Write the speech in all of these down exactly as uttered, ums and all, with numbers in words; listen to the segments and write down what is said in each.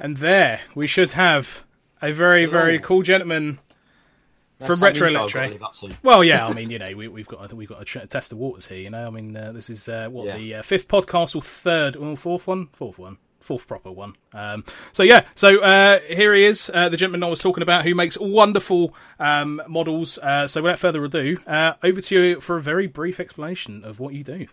And there we should have a very, Hello. very cool gentleman That's from Retro intro I've got to Electre. live up to. Well, yeah, I mean, you know, we, we've got to, we've got to tr- test the waters here. You know, I mean, uh, this is uh, what Yeah. the uh, fifth podcast or third or fourth one, fourth one. Fourth proper one. Um, so yeah, so uh, here he is, uh, the gentleman I was talking about, who makes wonderful um, models. Uh, so without further ado, uh, over to you for a very brief explanation of what you do.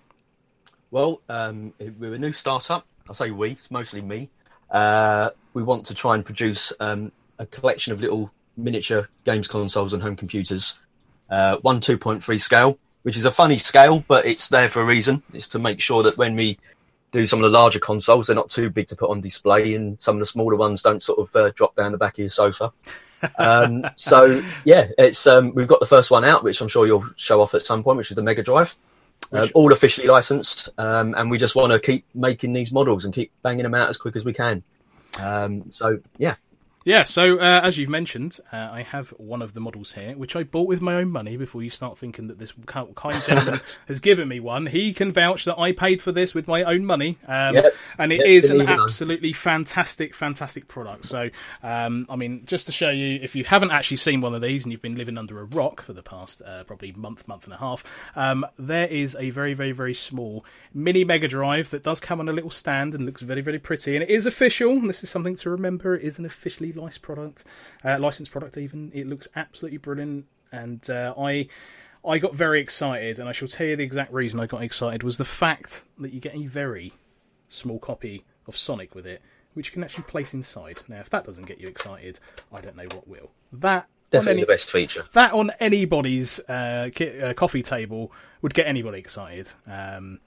Well, um, we're a new startup. I say we, it's mostly me. Uh, we want to try and produce um, a collection of little miniature games consoles and home computers. Uh, one two point three scale, which is a funny scale, but it's there for a reason. It's to make sure that when we do some of the larger consoles, they're not too big to put on display, and some of the smaller ones don't sort of uh, drop down the back of your sofa. Um, so yeah, it's um, we've got the first one out, which I'm sure you'll show off at some point, which is the Mega Drive, um, Which- all officially licensed, um, and we just want to keep making these models and keep banging them out as quick as we can. Um, so yeah. Yeah, so uh, as you've mentioned, uh, I have one of the models here, which I bought with my own money. Before you start thinking that this kind gentleman has given me one, he can vouch that I paid for this with my own money, um, Yep. and it Yep, is an believe it, absolutely fantastic, fantastic product. So, um, I mean, just to show you, if you haven't actually seen one of these and you've been living under a rock for the past uh, probably month, month and a half, um, there is a very, very, very small mini Mega Drive that does come on a little stand and looks very, very pretty, and it is official. And this is something to remember. It is an officially licensed product, uh, licensed product even. It looks absolutely brilliant, and uh, I I got very excited, and I shall tell you the exact reason I got excited was the fact that you get a very small copy of Sonic with it, which you can actually place inside. Now, if that doesn't get you excited, I don't know what will. That Definitely on any, the best feature. That on anybody's uh, ki- uh, coffee table would get anybody excited. Um,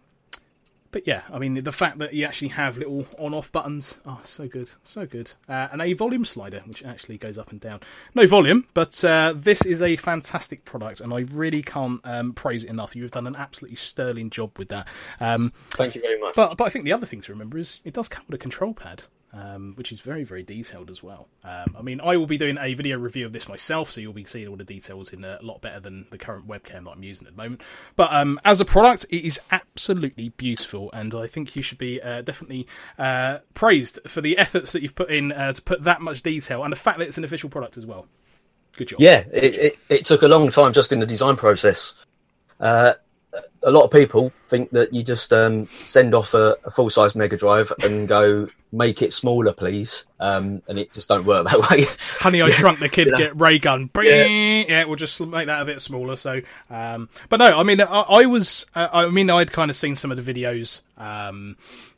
But yeah, I mean, the fact that you actually have little on-off buttons, oh, so good, so good. Uh, and a volume slider, which actually goes up and down. No volume, but uh, this is a fantastic product, and I really can't um, praise it enough. You've done an absolutely sterling job with that. Um, Thank you very much. but, but I think the other thing to remember is it does come with a control pad. Um, which is very, very detailed as well. Um, I mean, I will be doing a video review of this myself, so you'll be seeing all the details in a lot better than the current webcam that I'm using at the moment. But um, as a product, it is absolutely beautiful, and I think you should be uh, definitely uh, praised for the efforts that you've put in uh, to put that much detail, and the fact that it's an official product as well. Good job. Yeah, it, it, it took a long time just in the design process. Uh, a lot of people think that you just um, send off a, a full-size Mega Drive and go, make it smaller, please. Um, and it just don't work that way. Honey, I Shrunk the Kid, Yeah. get ray gun. Yeah. Yeah, we'll just make that a bit smaller. So, um, but no, I mean, I, I was, uh, I mean, I'd kind of seen some of the videos um,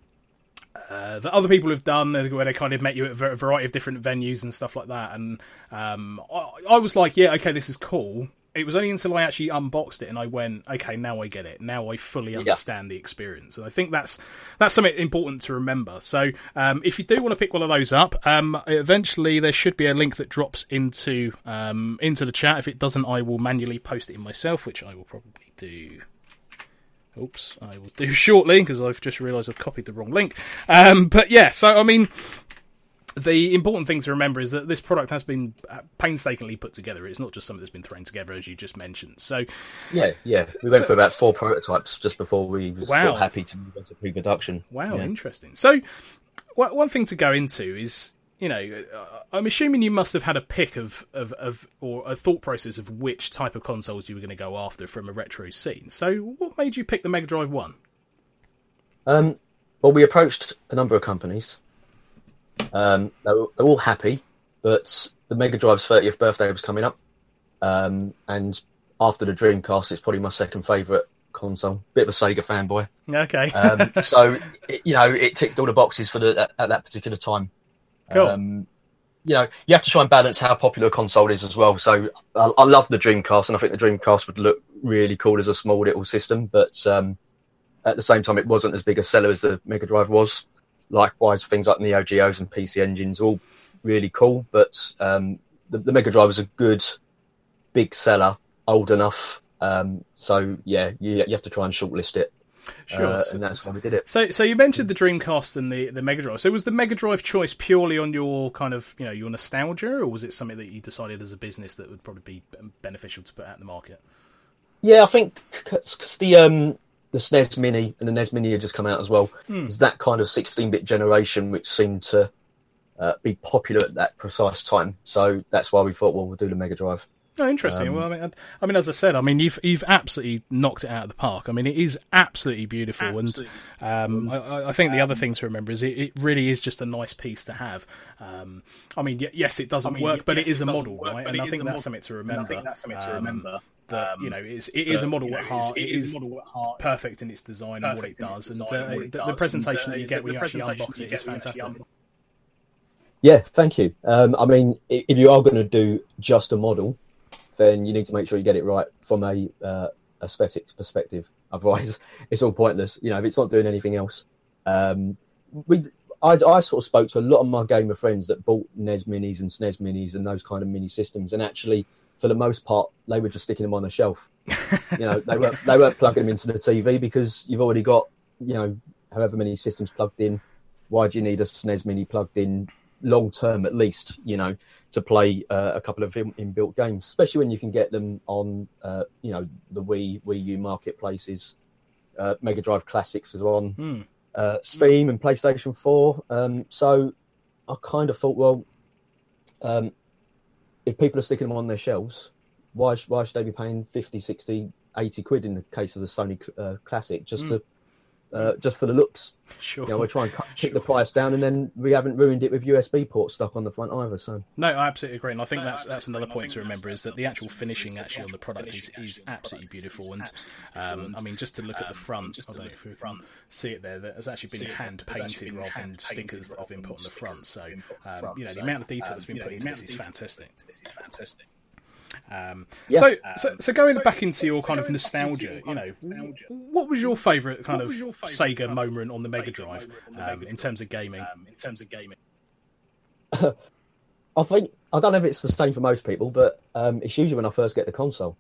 uh, that other people have done, where they kind of met you at a variety of different venues and stuff like that. And um, I, I was like, yeah, okay, this is cool. It was only until I actually unboxed it and I went, okay, now I get it. Now I fully understand the experience. And I think that's that's something important to remember. So um, if you do want to pick one of those up, um, eventually there should be a link that drops into um, into the chat. If it doesn't, I will manually post it in myself, which I will probably do. Oops, I will do shortly because I've just realised I've copied the wrong link. Um, but yeah, so I mean, the important thing to remember is that this product has been painstakingly put together. It's not just something that's been thrown together, as you just mentioned. So, Yeah, yeah. We went So- for about four prototypes just before we was Wow. felt happy to move into pre-production. wow, Yeah. interesting. So, wha- one thing to go into is, you know, uh, I'm assuming you must have had a pick of, of, of or a thought process of which type of consoles you were going to go after from a retro scene. So, what made you pick the Mega Drive One? Um, well, we approached a number of companies. Um, they were, they were all happy, but the Mega Drive's thirtieth birthday was coming up. Um, and after the Dreamcast, it's probably my second favourite console. Bit of a Sega fanboy. Okay, Um, so, it, you know, it ticked all the boxes for the at, at that particular time. Cool. Um, you know, you have to try and balance how popular a console is as well. So I, I love the Dreamcast, and I think the Dreamcast would look really cool as a small little system. But um, at the same time, it wasn't as big a seller as the Mega Drive was. Likewise, things like Neo Geos and P C Engines are all really cool. But um, the, the Mega Drive is a good, big seller, old enough. Um, so, yeah, you, you have to try and shortlist it. sure. Uh, So- and that's how we did it. So, so you mentioned the Dreamcast and the, the Mega Drive. So, was the Mega Drive choice purely on your kind of, you know, your nostalgia, or was it something that you decided as a business that would probably be beneficial to put out in the market? Yeah, I think because the um, the S N E S Mini and the N E S Mini had just come out as well. Hmm. It's that kind of sixteen-bit generation which seemed to uh, be popular at that precise time. So that's why we thought, well, we'll do the Mega Drive. Oh, interesting. Um, well, I mean, I mean, as I said, I mean, you've you've absolutely knocked it out of the park. I mean, it is absolutely beautiful, absolutely. and um, I, I think the other thing to remember is it, it really is just a nice piece to have. Um, I mean, yes, it doesn't I mean, work, yes, but it is a model, work, right? And I think that's something to remember. I think that's something to remember. Um, that you know, it's, it is a model you know, at heart. It is perfect in its design and what it does, and uh, the, the presentation that you get when you actually unbox it is fantastic. Yeah, thank you. Um, I mean, if you are going to do just a model, then you need to make sure you get it right from a uh, aesthetics perspective. Otherwise, it's all pointless. You know, if it's not doing anything else. Um, we, I, I sort of spoke to a lot of my gamer friends that bought N E S Minis and S N E S Minis and those kind of mini systems, and actually, for the most part, they were just sticking them on a shelf. You know, they weren't they weren't plugging them into the T V because you've already got, you know, however many systems plugged in. Why do you need a S N E S Mini plugged in long term at least? You know, to play uh, a couple of inbuilt games, especially when you can get them on, uh, you know, the Wii, Wii U marketplaces. Uh, Mega Drive Classics is on mm. uh, Steam mm. and PlayStation four. Um, so I kind of thought, well, um, if people are sticking them on their shelves, why why should they be paying fifty, sixty, eighty quid in the case of the Sony uh, Classic just mm. to Uh, just for the looks? Sure. You know, we're trying to kick sure. the price down, and then we haven't ruined it with U S B ports stuck on the front either. So no, I absolutely agree, and I think no, that's that's another point to remember is that the actual finishing actually on the product is, is absolutely beautiful. And um, I mean, just to look at the front, I don't know if you can see it there, that has actually been hand painted rather than stickers that have been put on the front. So um, you know, the amount of detail that's been put into this is fantastic. It's fantastic. Um, yeah. so, so, so going back into your kind of nostalgia, you know, what was your favourite kind of Sega moment on the Mega Drive um, in terms of gaming? In terms of gaming, I think I don't know if it's the same for most people, but um, it's usually when I first get the console.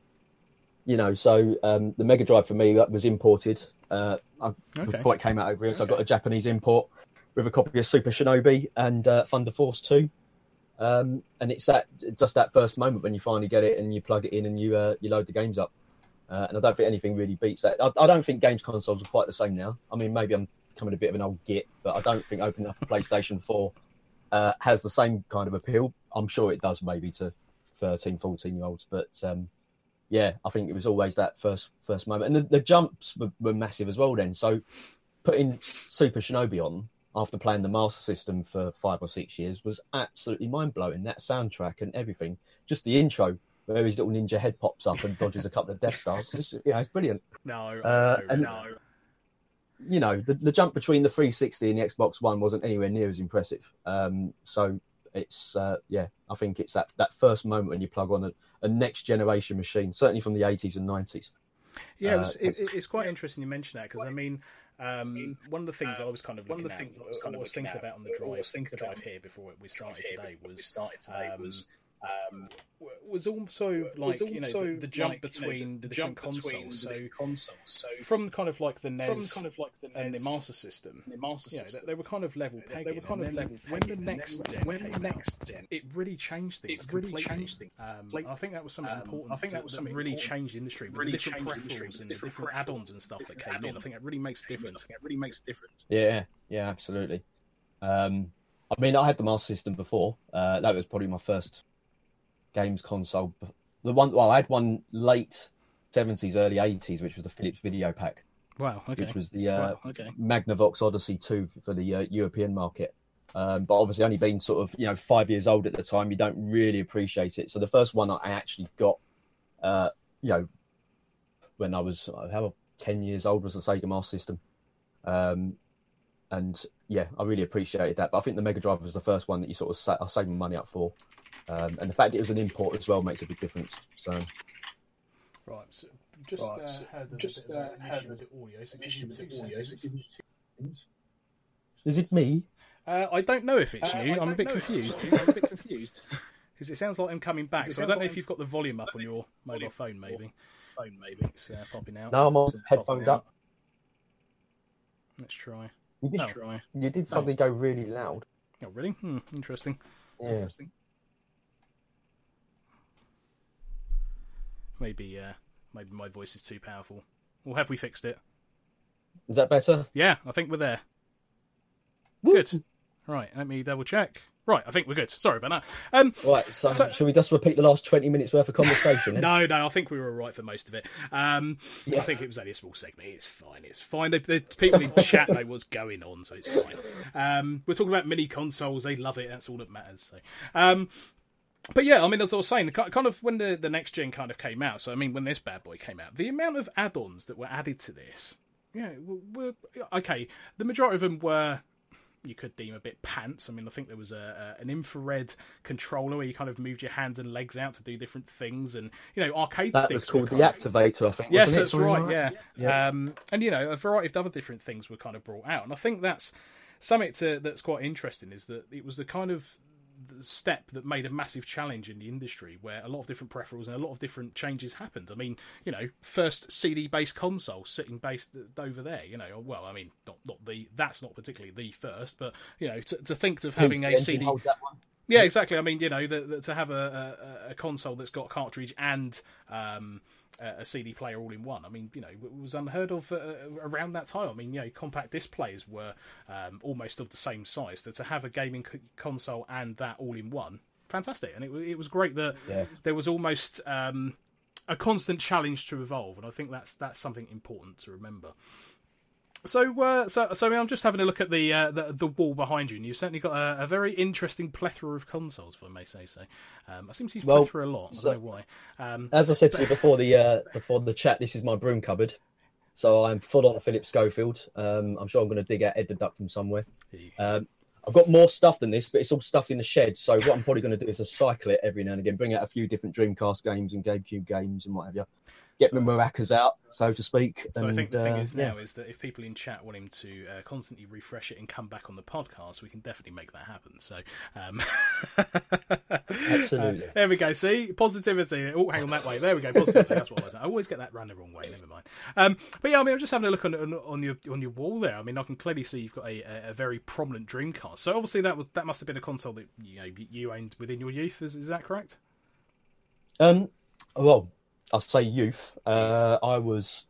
You know, so um, the Mega Drive for me that was imported uh, I, okay. before it came out over here. So okay. I got a Japanese import with a copy of Super Shinobi and uh, Thunder Force two. Um, and it's that just that first moment when you finally get it and you plug it in and you uh, you load the games up. Uh, and I don't think anything really beats that. I, I don't think games consoles are quite the same now. I mean, maybe I'm becoming a bit of an old git, but I don't think opening up a PlayStation four uh, has the same kind of appeal. I'm sure it does maybe to thirteen, fourteen year olds, but um, yeah, I think it was always that first first moment. And the, the jumps were, were massive as well then. So putting Super Shinobi on after playing the Master System for five or six years was absolutely mind-blowing. That soundtrack and everything. Just the intro, where his little ninja head pops up and dodges a couple of Death Stars. It's, you know, it's brilliant. No, uh, no, and, no. You know, the, the jump between the three sixty and the Xbox One wasn't anywhere near as impressive. Um, so it's, uh, yeah, I think it's that, that first moment when you plug on a, a next-generation machine, certainly from the eighties and nineties. Yeah, it was, uh, it, it's quite interesting you mention that, because, I mean, Um, one of the things um, I was kind of looking one of the things at, I was kind of was thinking about on the drive, the drive here before we started today was started today um, was um, was also like was also you know the, the jump like, between you know, the, the different consoles. So, consoles. So from kind of like the N E S, kind of like the and the Master System, the Master System, you know, they, they were kind of level pegging. They were kind of level when the next gen, when the next gen, it really changed things. It really changed things. Um, I think that was something um, important. I think that was something really changed the industry. Really different peripherals and different add-ons and stuff that came in. I think it really makes a difference. I think it really makes a difference. Yeah, yeah, absolutely. Um, I mean, I had the Master System before. Uh, that was probably my first games console. The one, well, I had one late seventies, early eighties, which was the Philips Video Pack. Wow, okay. Which was the uh, wow, okay. Magnavox Odyssey two for the uh, European market. Um, but obviously, only being sort of you know five years old at the time, you don't really appreciate it. So the first one I actually got, uh, you know, when I was how ten years old was the Sega Master System. Um, and yeah, I really appreciated that. But I think the Mega Drive was the first one that you sort of sa- I saved my money up for. Um, and the fact it was an import as well makes a big difference. So, right, so just right, uh, so had just uh, had an audio. So issue with audio. So is it me? Uh, I don't know if it's uh, you. I'm a bit confused. I'm a bit confused because it sounds like I'm coming back. So I don't know like if you've got the volume up on your mobile phone. Maybe phone. Maybe it's uh, popping out. No, I'm on uh, headphones up. Let's try. You did oh. try. You did something oh. go really loud. Oh, really? Hmm, interesting. Yeah. Interesting. Maybe, uh, maybe my voice is too powerful. Or have we fixed it? Is that better? Yeah, I think we're there. Woo. Good. Right, let me double check. Right, I think we're good. Sorry about that. Um, right, so, so should we just repeat the last twenty minutes worth of conversation? Then? no, no, I think we were all right for most of it. Um, yeah. I think it was only a small segment. It's fine. It's fine. The, the people in chat know what's going on, so it's fine. Um, we're talking about mini consoles. They love it. That's all that matters. So. Um, But yeah, I mean, as I was saying, kind of when the, the next gen kind of came out, so I mean, when this bad boy came out, the amount of add-ons that were added to this, yeah, were, were okay. The majority of them were, you could deem a bit pants. I mean, I think there was a, a an infrared controller where you kind of moved your hands and legs out to do different things, and you know, arcade that sticks. That was called the Activator, I think. Yes, wasn't that's it? right. Like yeah, yeah. Um, and you know, a variety of other different things were kind of brought out, and I think that's something to, that's quite interesting. Is that it was the kind of the step that made a massive challenge in the industry where a lot of different peripherals and a lot of different changes happened. I mean, you know, first C D-based console sitting based over there, you know, well, I mean, not not the, that's not particularly the first, but, you know, to, to think of having a C D... Yeah, exactly. I mean, you know, the, the, to have a, a, a console that's got cartridge and um, a C D player all in one. I mean, you know, it was unheard of uh, around that time. I mean, you know, compact disc players were um, almost of the same size. So to have a gaming co- console and that all in one, fantastic. And it, it was great that yeah. there was almost um, a constant challenge to evolve. And I think that's that's something important to remember. So, uh, so, so I'm just having a look at the uh, the, the wall behind you, and you've certainly got a, a very interesting plethora of consoles, if I may say so. Um, I seem to use well, plethora a lot. I don't so, know why. Um, as I said to you before the uh, before the chat, this is my broom cupboard, so I'm full on Philip Schofield. Um, I'm sure I'm going to dig out Ed the Duck from somewhere. Um, I've got more stuff than this, but it's all stuffed in the shed. So what I'm probably going to do is just cycle it every now and again, bring out a few different Dreamcast games and GameCube games and what have you. Get my maracas out, so to speak. So and, I think the thing uh, is now yeah. is that if people in chat want him to uh, constantly refresh it and come back on the podcast, we can definitely make that happen. So, um... absolutely. Uh, there we go. See, positivity. Oh, hang on that way. There we go. Positivity. That's what I was. I always get that run the wrong way. Never mind. Um, but yeah, I mean, I'm just having a look on, on on your on your wall there. I mean, I can clearly see you've got a, a, a very prominent Dreamcast. So obviously that was that must have been a console that you know you owned within your youth. Is is that correct? Um. Well. I'll say youth. Uh, I was,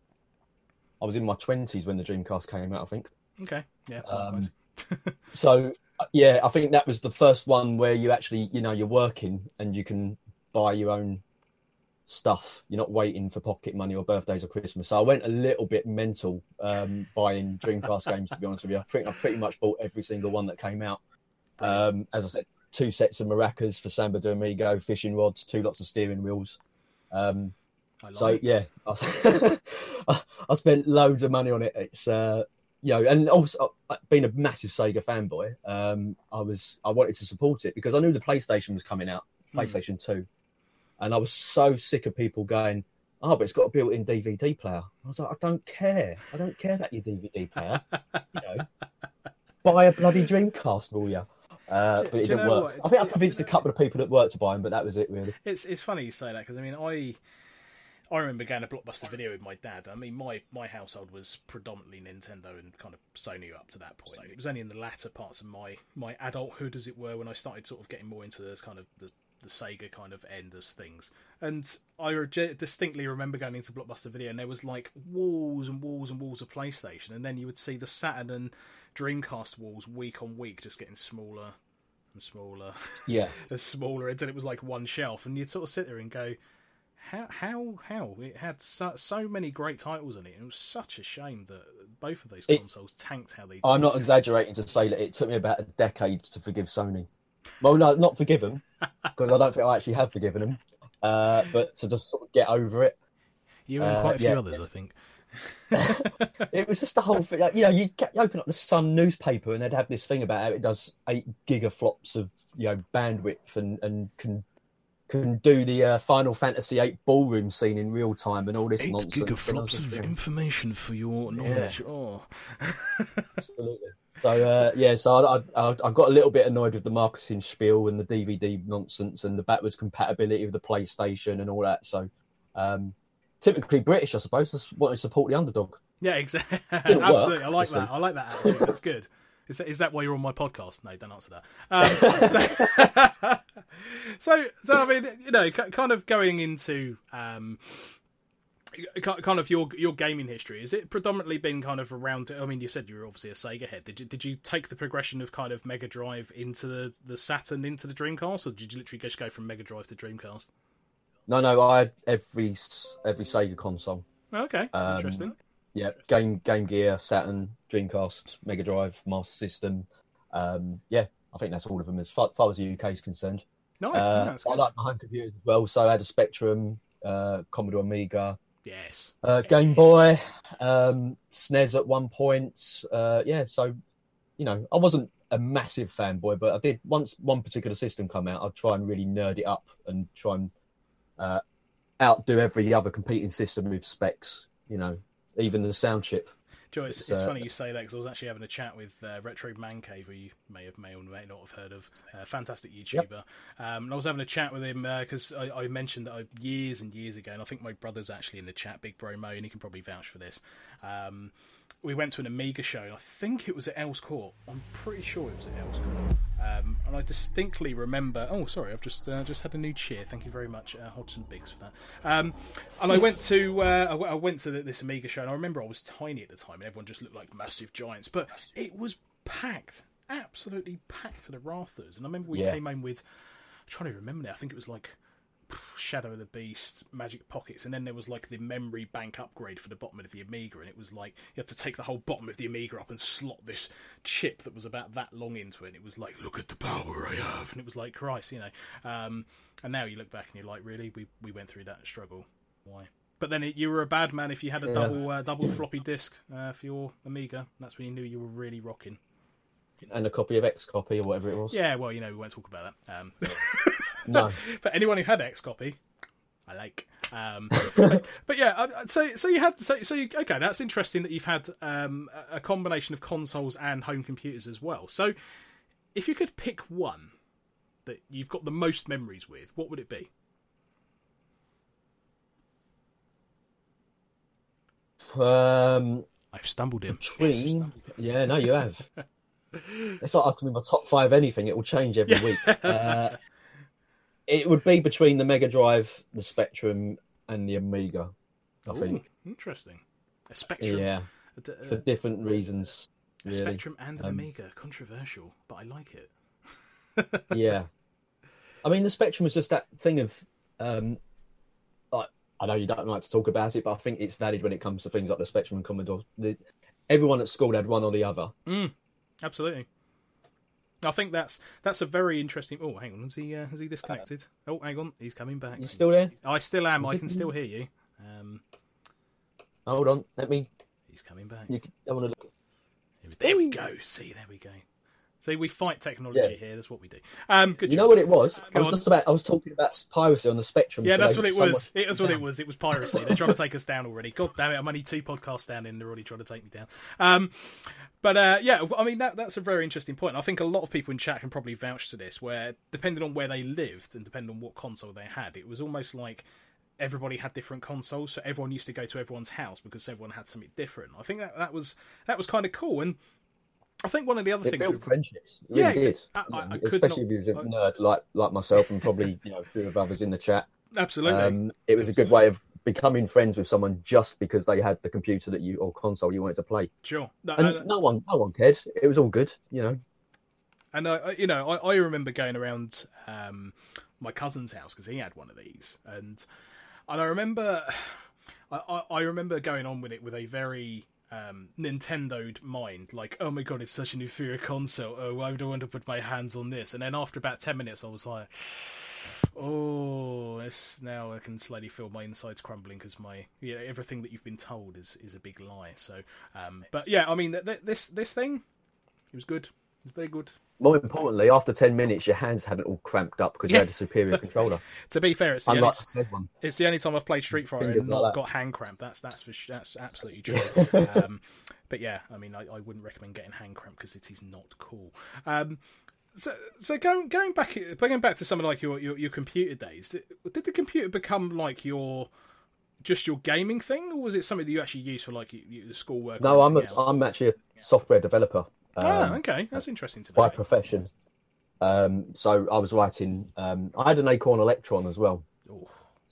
I was in my twenties when the Dreamcast came out. I think. Okay. Yeah. Um, so yeah, I think that was the first one where you actually, you know, you're working and you can buy your own stuff. You're not waiting for pocket money or birthdays or Christmas. So I went a little bit mental um, buying Dreamcast games. To be honest with you, I pretty, I pretty much bought every single one that came out. Um, as I said, two sets of maracas for Samba de Amigo, fishing rods, two lots of steering wheels. Um, so it. yeah, I, I spent loads of money on it. It's uh, you know, and also being a massive Sega fanboy, um, I was I wanted to support it because I knew the PlayStation was coming out, PlayStation mm. two, and I was so sick of people going, "Oh, but it's got a built-in D V D player." I was like, "I don't care. I don't care about your D V D player. you know, buy a bloody Dreamcast, will you?" Uh, do, but it didn't work. What? I think I convinced a couple of people at work to buy them, but that was it, really. It's it's funny you say that because I mean, I I remember going to Blockbuster Video with my dad. I mean, my, my household was predominantly Nintendo and kind of Sony up to that point. Sony. It was only in the latter parts of my, my adulthood, as it were, when I started sort of getting more into this kind of the, the Sega kind of end of things. And I re- distinctly remember going into Blockbuster Video and there was like walls and walls and walls of PlayStation, and then you would see the Saturn and Dreamcast walls week on week just getting smaller and smaller, yeah, and smaller until it was like one shelf, and you'd sort of sit there and go, how, how, how? It had so, so many great titles in it, and it was such a shame that both of those consoles it, tanked how they did. I'm not exaggerating to say that it took me about a decade to forgive Sony. Well, no, not forgive them, because I don't think I actually have forgiven them, uh, but to just sort of get over it. You and uh, quite a few yeah. others, I think. It was just the whole thing. Like, you know, you open up the Sun newspaper and they'd have this thing about how it does eight gigaflops of you know bandwidth and, and can can do the uh, Final Fantasy eight ballroom scene in real time and all this eight nonsense. Eight gigaflops of thinking, information for your knowledge. Yeah. Oh, absolutely. So uh, yeah, so I, I I got a little bit annoyed with the marketing spiel and the D V D nonsense and the backwards compatibility of the PlayStation and all that. So. Um, Typically British, I suppose. Just want to support the underdog. Yeah, exactly. Absolutely, I like that. I like that attitude. That's good. Is that, is that why you're on my podcast? No, don't answer that. Um, so, so, so, I mean, you know, kind of going into um, kind of your your gaming history, has it predominantly been kind of around? I mean, you said you were obviously a Sega head. Did you did you take the progression of kind of Mega Drive into the, the Saturn into the Dreamcast, or did you literally just go from Mega Drive to Dreamcast? No, no, I had every every Sega console. Okay, Um, interesting. Yeah, Game Game Gear, Saturn, Dreamcast, Mega Drive, Master System. Um, yeah, I think that's all of them as far, far as the U K is concerned. Nice. Uh, yeah, that's I good. like my home computers as well, so I had a Spectrum, uh, Commodore Amiga, Yes. uh, Game Boy, um, S N E S at one point. Uh, yeah, so you know, I wasn't a massive fanboy, but I did once one particular system come out, I'd try and really nerd it up and try and uh, outdo every other competing system with specs. You know, even the sound chip. Joe, it's, It's, it's uh, funny you say that because I was actually having a chat with uh, Retro Man Cave, who you may have may or may not have heard of, a fantastic YouTuber. Yep. Um, and I was having a chat with him because I, I mentioned that I, years and years ago, and I think my brother's actually in the chat, Big Bro Mo, and he can probably vouch for this. Um, we went to an Amiga show, and I think it was at Earls Court. I'm pretty sure it was at Earls Court. Um, and I distinctly remember. Oh, sorry, I've just uh, just had a new cheer. Thank you very much, uh, Hodgson Biggs, for that. Um, and I went to uh, I w- I went to this Amiga show, and I remember I was tiny at the time, and everyone just looked like massive giants. But it was packed, absolutely packed to the rafters. And I remember we Yeah. came in with. I'm trying to remember now. I think it was like Shadow of the Beast, Magic Pockets, and then there was like the memory bank upgrade for the bottom of the Amiga, and it was like you had to take the whole bottom of the Amiga up and slot this chip that was about that long into it, and it was like, look at the power I have, and it was like, Christ, you know. Um, and now you look back and you're like, really, we we went through that struggle, why? But then it, you were a bad man if you had a Yeah. double uh, double floppy disk uh, for your Amiga. That's when you knew you were really rocking. And a copy of X Copy or whatever it was. Yeah, well, you know, we won't talk about that. Um, No. But anyone who had X copy, I like. Um, but, but yeah, uh, so so you had so so you, okay. That's interesting that you've had um, a combination of consoles and home computers as well. So if you could pick one that you've got the most memories with, what would it be? Um, I've stumbled in. between, yeah, no, you have. It's like asking me my top five anything; it will change every week. Uh, it would be between the Mega Drive, the Spectrum, and the Amiga. I Ooh, think, interesting. A Spectrum, yeah, a, d- for uh, different reasons. a Really. Spectrum and an Um, Amiga. Controversial, but I like it. Yeah, I mean, the Spectrum was just that thing of, um, like, I know you don't like to talk about it, but I think it's valid when it comes to things like the Spectrum and Commodore. The, everyone at school had one or the other. Absolutely. I think that's that's a very interesting. Oh, hang on, has he uh, has he disconnected? Oh, hang on, he's coming back. You still there? I still am. I it- can still hear you. Um, Hold on, let me. he's coming back. You don't want to look. There we go. See, there we go. See, we fight technology Yeah. here. That's what we do. Um, good You job. know what it was? I Go was on. just about. I was talking about piracy on the Spectrum. Yeah, so that's they- what it someone- was. It was what it was. It was piracy. They're trying to take us down already. God damn it! I'm only two podcasts down in. They're already trying to take me down. Um, but uh, yeah, I mean that that's a very interesting point. I think a lot of people in chat can probably vouch to this. Where depending on where they lived and depending on what console they had, it was almost like everybody had different consoles. So everyone used to go to everyone's house because everyone had something different. I think that that was that was kind of cool. And I think one of the other It things. built with- friendships. It Yeah, really did. I- I- I could Especially not- if you was a nerd like like myself and probably you know a few of others in the chat. Absolutely. Um, it was a good way of becoming friends with someone just because they had the computer that you or console you wanted to play. Sure. No, And uh, no one, no one cared. It was all good, you know. And uh, you know, I, I remember going around um, my cousin's house because he had one of these, and and I remember, I, I, I remember going on with it with a very um, Nintendo'd mind, like, oh my god, it's such an inferior console. Oh, why do I want to put my hands on this? And then after about ten minutes, I was like, oh, it's, now I can slowly feel my insides crumbling because my, you know, everything that you've been told is, is a big lie. So, um, but yeah, I mean, th- th- this this thing, it was good. It was very good. More importantly, after ten minutes, your hands hadn't all cramped up because Yeah. you had a superior controller. To be fair, it's the, only, Unlike the S N E S one. it's the only time I've played Street Fighter Fingers and like not that. got hand cramp. That's that's for, sh- that's absolutely true. um, but yeah, I mean, I, I wouldn't recommend getting hand cramp because it is not cool. Um, so so going going back going back to some of like your, your, your computer days, did the computer become like your just your gaming thing, or was it something that you actually use for like your, your schoolwork? No, or I'm a, anything else? I'm actually a software developer. Um, Ah, okay, that's interesting to by know. profession. Um, so I was writing. Um, I had an Acorn Electron as well. Ooh.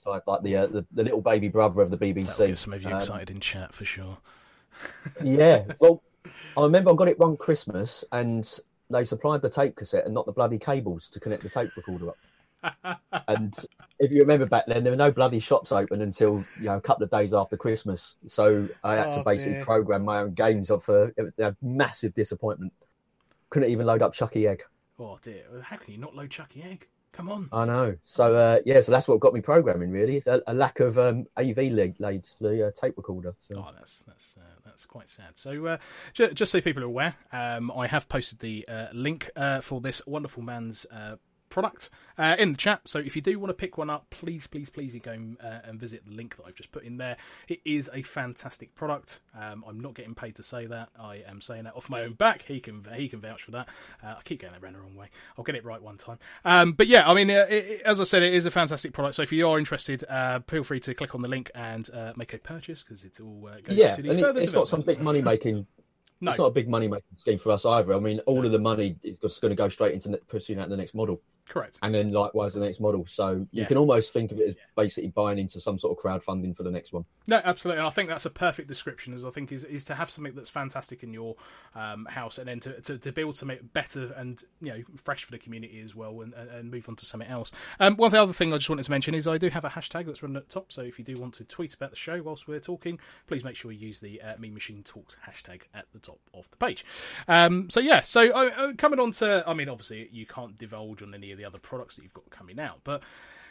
side, like the, uh, the the little baby brother of the B B C. That'll get some of you Um, excited in chat for sure. yeah, well, I remember I got it one Christmas, and they supplied the tape cassette and not the bloody cables to connect the tape recorder up. And if you remember back then, there were no bloody shops open until you know a couple of days after Christmas. So I had Oh, to basically dear. program my own games. Of uh, it was a massive disappointment. Couldn't even load up Chucky Egg. Oh dear, how can you not load Chucky Egg? Come on. I know. So uh, yeah, so that's what got me programming. Really, a, a lack of um, A V lead leads for the uh, tape recorder. So. Oh, that's that's uh, that's quite sad. So, uh, just, just so people are aware, um, I have posted the uh, link uh, for this wonderful man's uh, product uh, in the chat. So, if you do want to pick one up, please, please, please, you go uh, and visit the link that I've just put in there. It is a fantastic product. Um, I'm not getting paid to say that. I am saying that off my own back. He can he can vouch for that. Uh, I keep getting that around the wrong way. I'll get it right one time. Um, but yeah, I mean, uh, it, it, as I said, it is a fantastic product. So if you are interested, uh, feel free to click on the link and uh, make a purchase because it's all uh, going Yeah, to the and further it, it's not some development. big money making. No. It's not a big money making scheme for us either. I mean, all of the money is just going to go straight into pushing out the next model. Correct. And then likewise the next model. So you Yeah. can almost think of it as basically buying into some sort of crowdfunding for the next one. No, absolutely. And I think that's a perfect description, as I think is, is to have something that's fantastic in your um, house and then to, to, to build something better and, you know, fresh for the community as well and, and, and move on to something else. Um, one other thing I just wanted to mention is I do have a hashtag that's running at the top. So if you do want to tweet about the show whilst we're talking, please make sure you use the uh, Mean Machine Talks hashtag at the top of the page. Um, so yeah, so uh, uh, coming on to, I mean, obviously you can't divulge on any of the other products that you've got coming out, but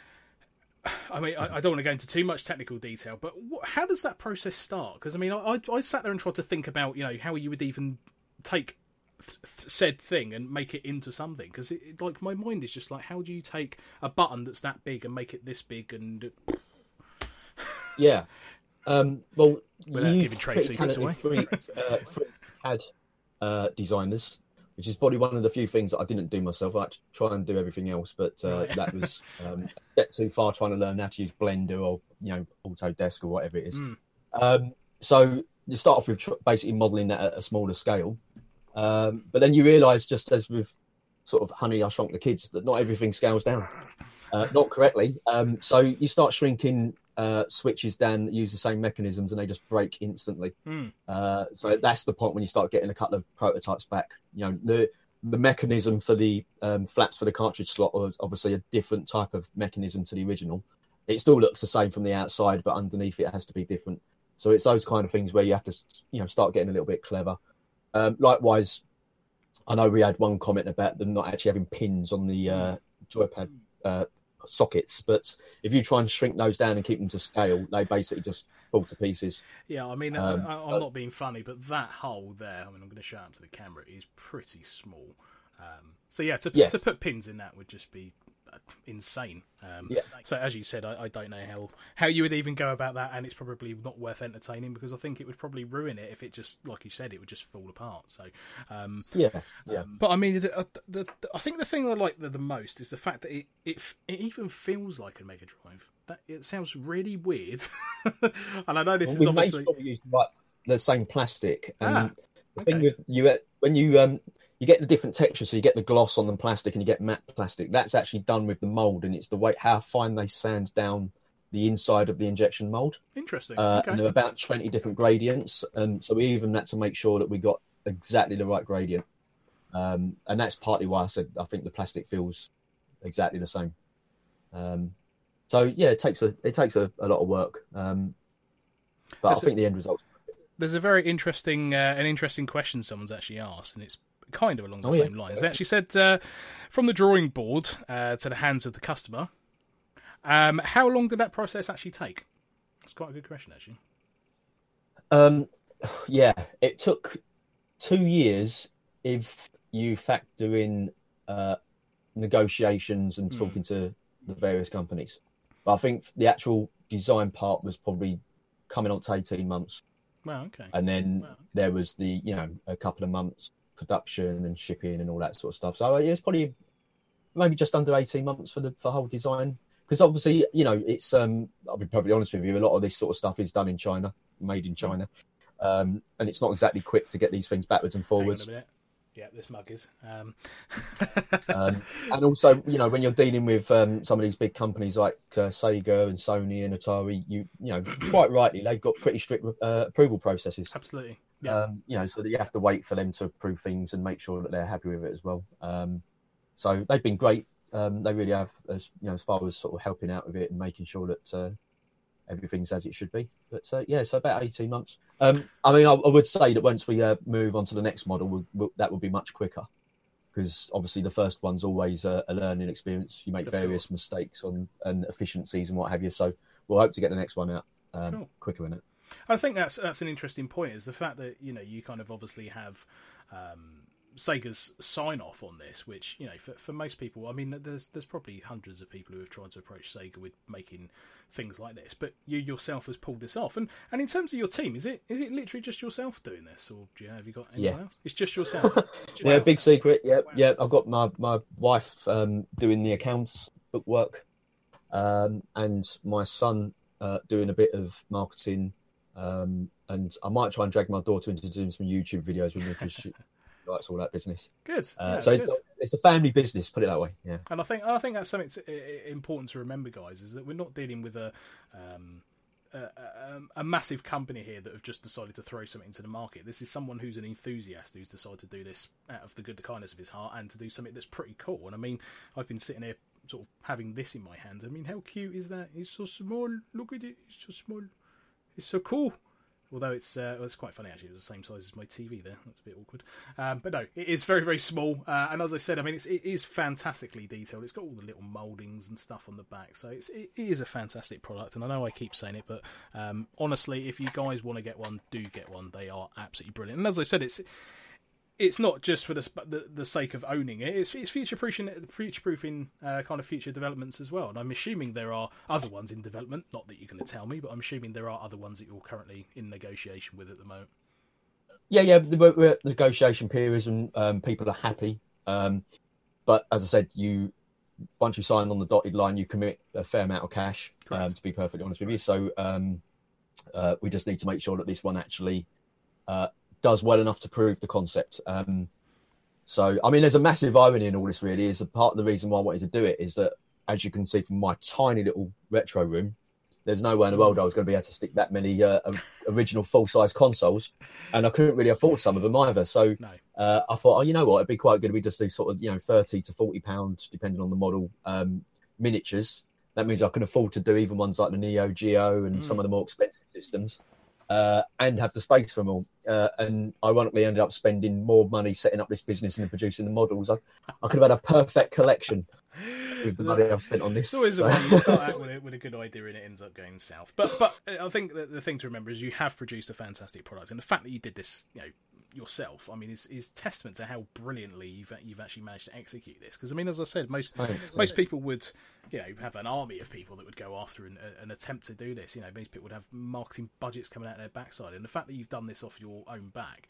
I mean, I, I don't want to go into too much technical detail, but what, how does that process start? Because I mean, I, I sat there and tried to think about, you know, how you would even take th- th- said thing and make it into something. Because it, it, like, my mind is just like, how do you take a button that's that big and make it this big and Yeah. Um, well, Without you've giving trade pretty secrets talented away. Free, uh, free C A D uh, designers, which is probably one of the few things that I didn't do myself. I had to try and do everything else, but uh, Right. that was um, a step too far trying to learn how to use Blender or you know Autodesk or whatever it is. Mm. Um, so you start off with tr- basically modelling that at a smaller scale, um, but then you realise, just as with sort of Honey, I Shrunk the Kids, that not everything scales down, uh, not correctly. Um, so you start shrinking uh, switches down that use the same mechanisms, and they just break instantly. Mm. Uh, so that's the point when you start getting a couple of prototypes back. You know, the the mechanism for the um, flaps for the cartridge slot was obviously a different type of mechanism to the original. It still looks the same from the outside, but underneath it has to be different. So it's those kind of things where you have to, you know, start getting a little bit clever. Um, likewise, I know we had one comment about them not actually having pins on the uh, joypad uh, sockets, but if you try and shrink those down and keep them to scale, they basically just fall to pieces. Yeah, I mean, Um, I, I'm not being funny, but that hole there, I mean, I'm going to show it up to the camera, is pretty small. Um, so yeah, to, Yes. to put pins in that would just be uh, insane. Um, Yeah. So as you said, I, I don't know how, how you would even go about that, and it's probably not worth entertaining because I think it would probably ruin it if it just, like you said, it would just fall apart. So, um, Yeah, yeah. but I mean, the, the, the, I think the thing I like the, the most is the fact that it, it it even feels like a Mega Drive. That it sounds really weird, and I know this Well, is we obviously made sure we used like the same plastic. And Ah, the thing okay. with you, when you um, you get the different textures, so you get the gloss on the plastic and you get matte plastic. That's actually done with the mold, and it's the way how fine they sand down the inside of the injection mold. interesting. Uh, okay. And there are about twenty different gradients, and so we even had to make sure that we got exactly the right gradient. Um, and that's partly why I said I think the plastic feels exactly the same. Um, so yeah, it takes a it takes a, a lot of work, um, but That's I think the end result. There's a very interesting, uh, an interesting question someone's actually asked, and it's kind of along the Oh, yeah. same lines. They actually said, uh, from the drawing board uh, to the hands of the customer, um, how long did that process actually take? It's quite a good question, actually. Um, yeah, it took two years if you factor in uh, negotiations and talking to the various companies. But I think the actual design part was probably coming on to eighteen months. Well, okay. And then Wow. there was the, you know, a couple of months production and shipping and all that sort of stuff. So yeah, it's probably maybe just under eighteen months for the for whole design. Because obviously, you know, it's, um, I'll be perfectly honest with you, a lot of this sort of stuff is done in China, made in China. Um, and it's not exactly quick to get these things backwards and Hang on forwards. a minute. Yeah, this mug is. Um... um, and also, you know, when you're dealing with um, some of these big companies like uh, Sega and Sony and Atari, you you know, quite rightly, they've got pretty strict uh, approval processes. Absolutely. Yeah. Um, you know, so that you have to wait for them to approve things and make sure that they're happy with it as well. Um, so they've been great. Um, they really have, as you know, as far as sort of helping out with it and making sure that uh, everything's as it should be. But uh, yeah, so about eighteen months. Um, I mean, I, I would say that once we uh, move on to the next model, we'll, we'll, that will be much quicker, because obviously the first one's always a, a learning experience. You make Of various course. mistakes on and efficiencies and what have you. So we'll hope to get the next one out um, Cool. quicker in it. I think that's that's an interesting point, is the fact that, you know, you kind of obviously have um, Sega's sign off on this, which, you know, for, for most people, I mean, there's there's probably hundreds of people who have tried to approach Sega with making things like this, but you yourself has pulled this off. And and in terms of your team, is it is it literally just yourself doing this, or do you have you got anyone Yeah. else? It's just yourself. Yeah, big secret. Yeah, yeah. I've got my my wife um, doing the accounts bookwork, um, and my son uh, doing a bit of marketing. Um, and I might try and drag my daughter into doing some YouTube videos with me, because she likes all that business. Good. Uh, Yeah, so it's it's, good. it's a family business, put it that way. Yeah. And I think I think that's something to, important to remember, guys, is that we're not dealing with a, um, a, a a massive company here that have just decided to throw something into the market. This is someone who's an enthusiast who's decided to do this out of the good kindness of his heart, and to do something that's pretty cool. And I mean, I've been sitting here sort of having this in my hands. I mean, how cute is that? It's so small. Look at it. It's so small. It's so cool. Although it's uh, well, it's quite funny, actually. It was the same size as my T V there. That's a bit awkward. Um, but no, it is very, very small. Uh, and as I said, I mean, it's, it is fantastically detailed. It's got all the little mouldings and stuff on the back. So it's, it is a fantastic product. And I know I keep saying it, but um, honestly, if you guys want to get one, do get one. They are absolutely brilliant. And as I said, it's... It's not just for the, the the sake of owning it. It's it's future proofing, future proofing uh, kind of future developments as well. And I'm assuming there are other ones in development. Not that you're going to tell me, but I'm assuming there are other ones that you're currently in negotiation with at the moment. Yeah, yeah. We're, we're at negotiation periods, and um, people are happy. Um, but as I said, you once you sign on the dotted line, you commit a fair amount of cash. Um, to be perfectly honest with you, so um, uh, we just need to make sure that this one actually. Uh, does well enough to prove the concept. Um, so, I mean, there's a massive irony in all this, really. Is a part of the reason why I wanted to do it is that, as you can see from my tiny little retro room, there's no way in the world I was going to be able to stick that many uh, original full-size consoles, and I couldn't really afford some of them either. So No. uh, I thought, oh, you know what, it'd be quite good if we just do sort of, you know, thirty to forty pounds, depending on the model, um, miniatures. That means I can afford to do even ones like the Neo Geo and mm. some of the more expensive systems. Uh, and have the space for them all. Uh, and ironically ended up spending more money setting up this business and producing the models. I, I could have had a perfect collection with the money I've spent on this. It's always so. the way you start out with a, with a good idea and it ends up going south. But but I think that the thing to remember is you have produced a fantastic product. And the fact that you did this, you know, yourself, I mean, is, is testament to how brilliantly you've you've actually managed to execute this. Because I mean, as I said, most Thanks. most people would, you know, have an army of people that would go after and, and attempt to do this. You know, most people would have marketing budgets coming out of their backside, and the fact that you've done this off your own back.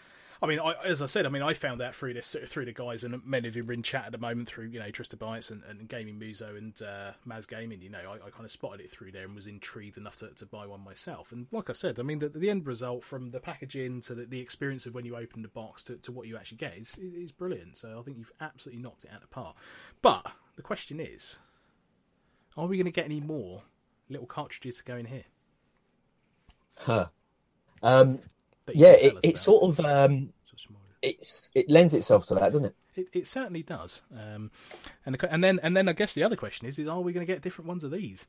I mean, I, as I said, I mean, I found out through this through the guys, and many of you are in chat at the moment through, you know, Trista Bites and, and Gaming Muso and uh, Maz Gaming. You know, I, I kind of spotted it through there and was intrigued enough to, to buy one myself. And like I said, I mean, the, the end result from the packaging to the, the experience of when you open the box to, to what you actually get is is brilliant. So I think you've absolutely knocked it out of the park. But the question is, are we going to get any more little cartridges to go in here? Huh. Um. Yeah, it, it's sort of um, it's it lends itself to that, doesn't it? It, it certainly does. Um, and the, and then and then I guess the other question is: is are we going to get different ones of these?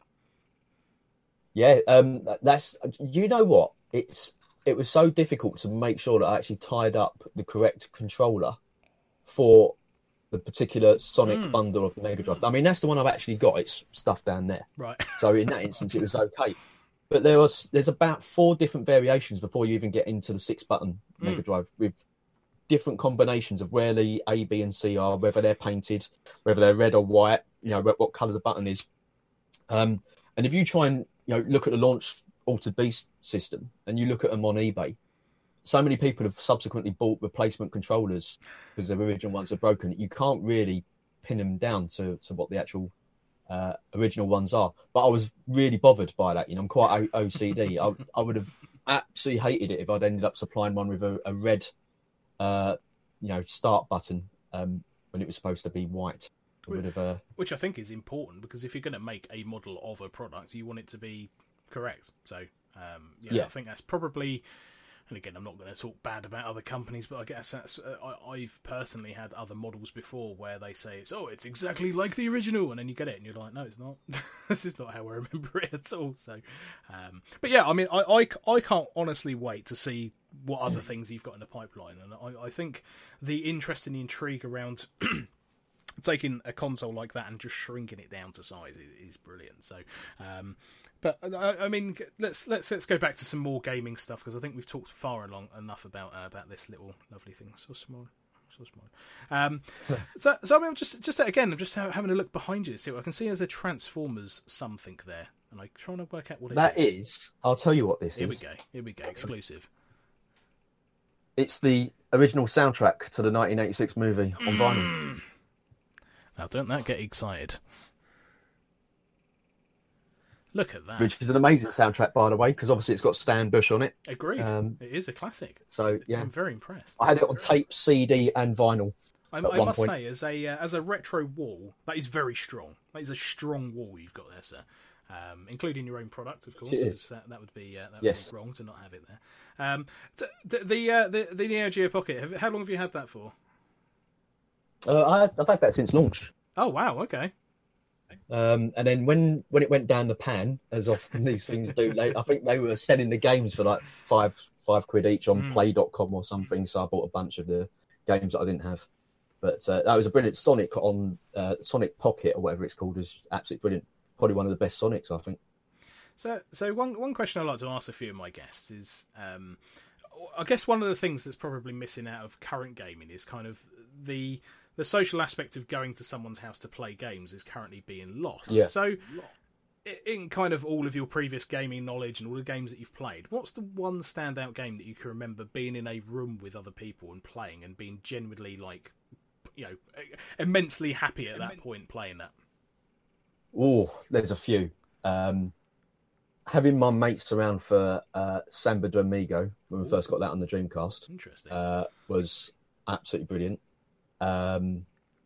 Yeah, um, that's. You know what? It's it was so difficult to make sure that I actually tied up the correct controller for the particular Sonic mm. bundle of the Mega Drive. I mean, that's the one I've actually got. It's stuffed down there, right? So in that instance, it was okay. But there was there's about four different variations before you even get into the six button mm. Mega Drive with different combinations of where the A, B, and C are, whether they're painted, whether they're red or white, you know, what colour the button is. Um, and if you try and you know look at the launch Altered Beast system and you look at them on eBay, so many people have subsequently bought replacement controllers because their original ones are broken. You can't really pin them down to, to what the actual Uh, original ones are, but I was really bothered by that. You know, I'm quite O C D. I, I would have absolutely hated it if I'd ended up supplying one with a, a red uh, you know, start button um, when it was supposed to be white. It would have, uh... Which I think is important, because if you're going to make a model of a product, you want it to be correct. So, um, yeah, yeah, I think that's probably... And again, I'm not going to talk bad about other companies, but I guess that's, uh, I, I've personally had other models before where they say it's, oh, it's exactly like the original, and then you get it and you're like, no, it's not. This is not how I remember it at all. So, um, but yeah, I mean, I, I, I can't honestly wait to see what other things you've got in the pipeline, and I, I think the interest and the intrigue around taking a console like that and just shrinking it down to size is, is brilliant. So, um, but I, I mean, let's let's let's go back to some more gaming stuff, because I think we've talked far along enough about uh, about this little lovely thing. So small, so small. Um, so so I mean, I'm just just again, I'm just having a look behind you to see what I can see. There's a Transformers something there, and I'm trying to work out what it that is. That is. I'll tell you what this Here is. Here we go. Here we go. Exclusive. It's the original soundtrack to the nineteen eighty-six movie on vinyl. Mm. Now, don't that get excited? Look at that. Which is an amazing soundtrack, by the way, because obviously it's got Stan Bush on it. Agreed. Um, it is a classic. So, yeah. I'm very impressed. I had it on tape, C D, and vinyl. I, I must point. say, as a uh, as a retro wall, that is very strong. That is a strong wall you've got there, sir. Um, including your own product, of course. It is. Uh, that would be uh, that yes. would be wrong to not have it there. Um, so the the, uh, the the Neo Geo Pocket. Have, how long have you had that for? Uh, I, I've had that since launch. Oh wow! Okay. Um, and then when, when it went down the pan, as often these things do, they, I think they were selling the games for like five five quid each on mm. play dot com or something. So I bought a bunch of the games that I didn't have. But uh, that was a brilliant Sonic on uh, Sonic Pocket or whatever it's called. Is absolutely brilliant. Probably one of the best Sonics, I think. So, so one one question I'd like to ask a few of my guests is, um, I guess one of the things that's probably missing out of current gaming is kind of the the social aspect of going to someone's house to play games is currently being lost. Yeah. So, in kind of all of your previous gaming knowledge and all the games that you've played, what's the one standout game that you can remember being in a room with other people and playing and being genuinely like, you know, immensely happy at that point playing that? Oh, there's a few. Um, having my mates around for uh, Samba de Amigo when we Ooh. first got that on the Dreamcast, interesting, uh, was absolutely brilliant. Um,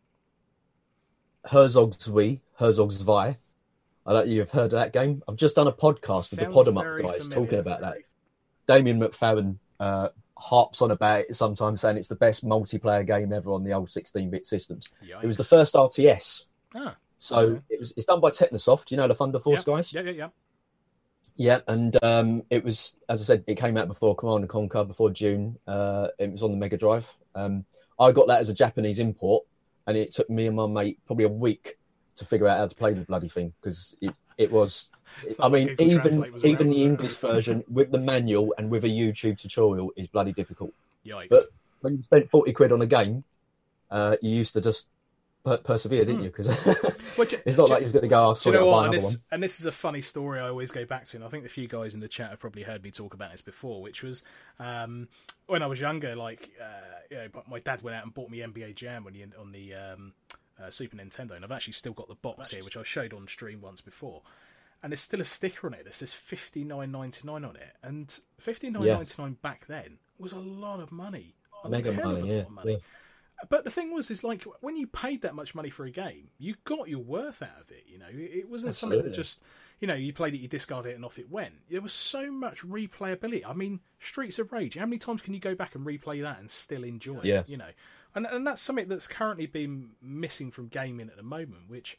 Herzog Zwei, Herzog Zwei. I don't know if you've heard of that game. I've just done a podcast with the Pod'em Up guys familiar. talking about that. Damien McFarren uh, harps on about it sometimes, saying it's the best multiplayer game ever on the old sixteen-bit systems. Yikes. It was the first R T S. Ah. So okay. it was. It's done by Technosoft. You know the Thunder Force yeah. guys. Yeah, yeah, yeah. Yeah, and um, it was, as I said, it came out before Command and Conquer, before June. Uh, it was on the Mega Drive. Um, I got that as a Japanese import, and it took me and my mate probably a week to figure out how to play the bloody thing because it, it was. It, I mean, even even the English version with the manual and with a YouTube tutorial is bloody difficult. Yikes! But when you spent forty quid on a game, uh, you used to just per- persevere, didn't mm. you? Because it's not like you're going to go. Oh, do you know what? And this, one. and this is a funny story I always go back to, and I think a few guys in the chat have probably heard me talk about this before, which was um, when I was younger. Like, uh, you know, my dad went out and bought me N B A Jam on the on the um, uh, Super Nintendo, and I've actually still got the box here, which I showed on stream once before. And there's still a sticker on it that says fifty-nine ninety-nine on it, and fifty-nine ninety-nine yeah. back then was a lot of money, a mega money, yeah. money. yeah. But the thing was, is like when you paid that much money for a game, you got your worth out of it. You know, it wasn't Absolutely. something that just, you know, you played it, you discarded it, and off it went. There was so much replayability. I mean, Streets of Rage. How many times can you go back and replay that and still enjoy yes. it? You know, and and that's something that's currently been missing from gaming at the moment, which.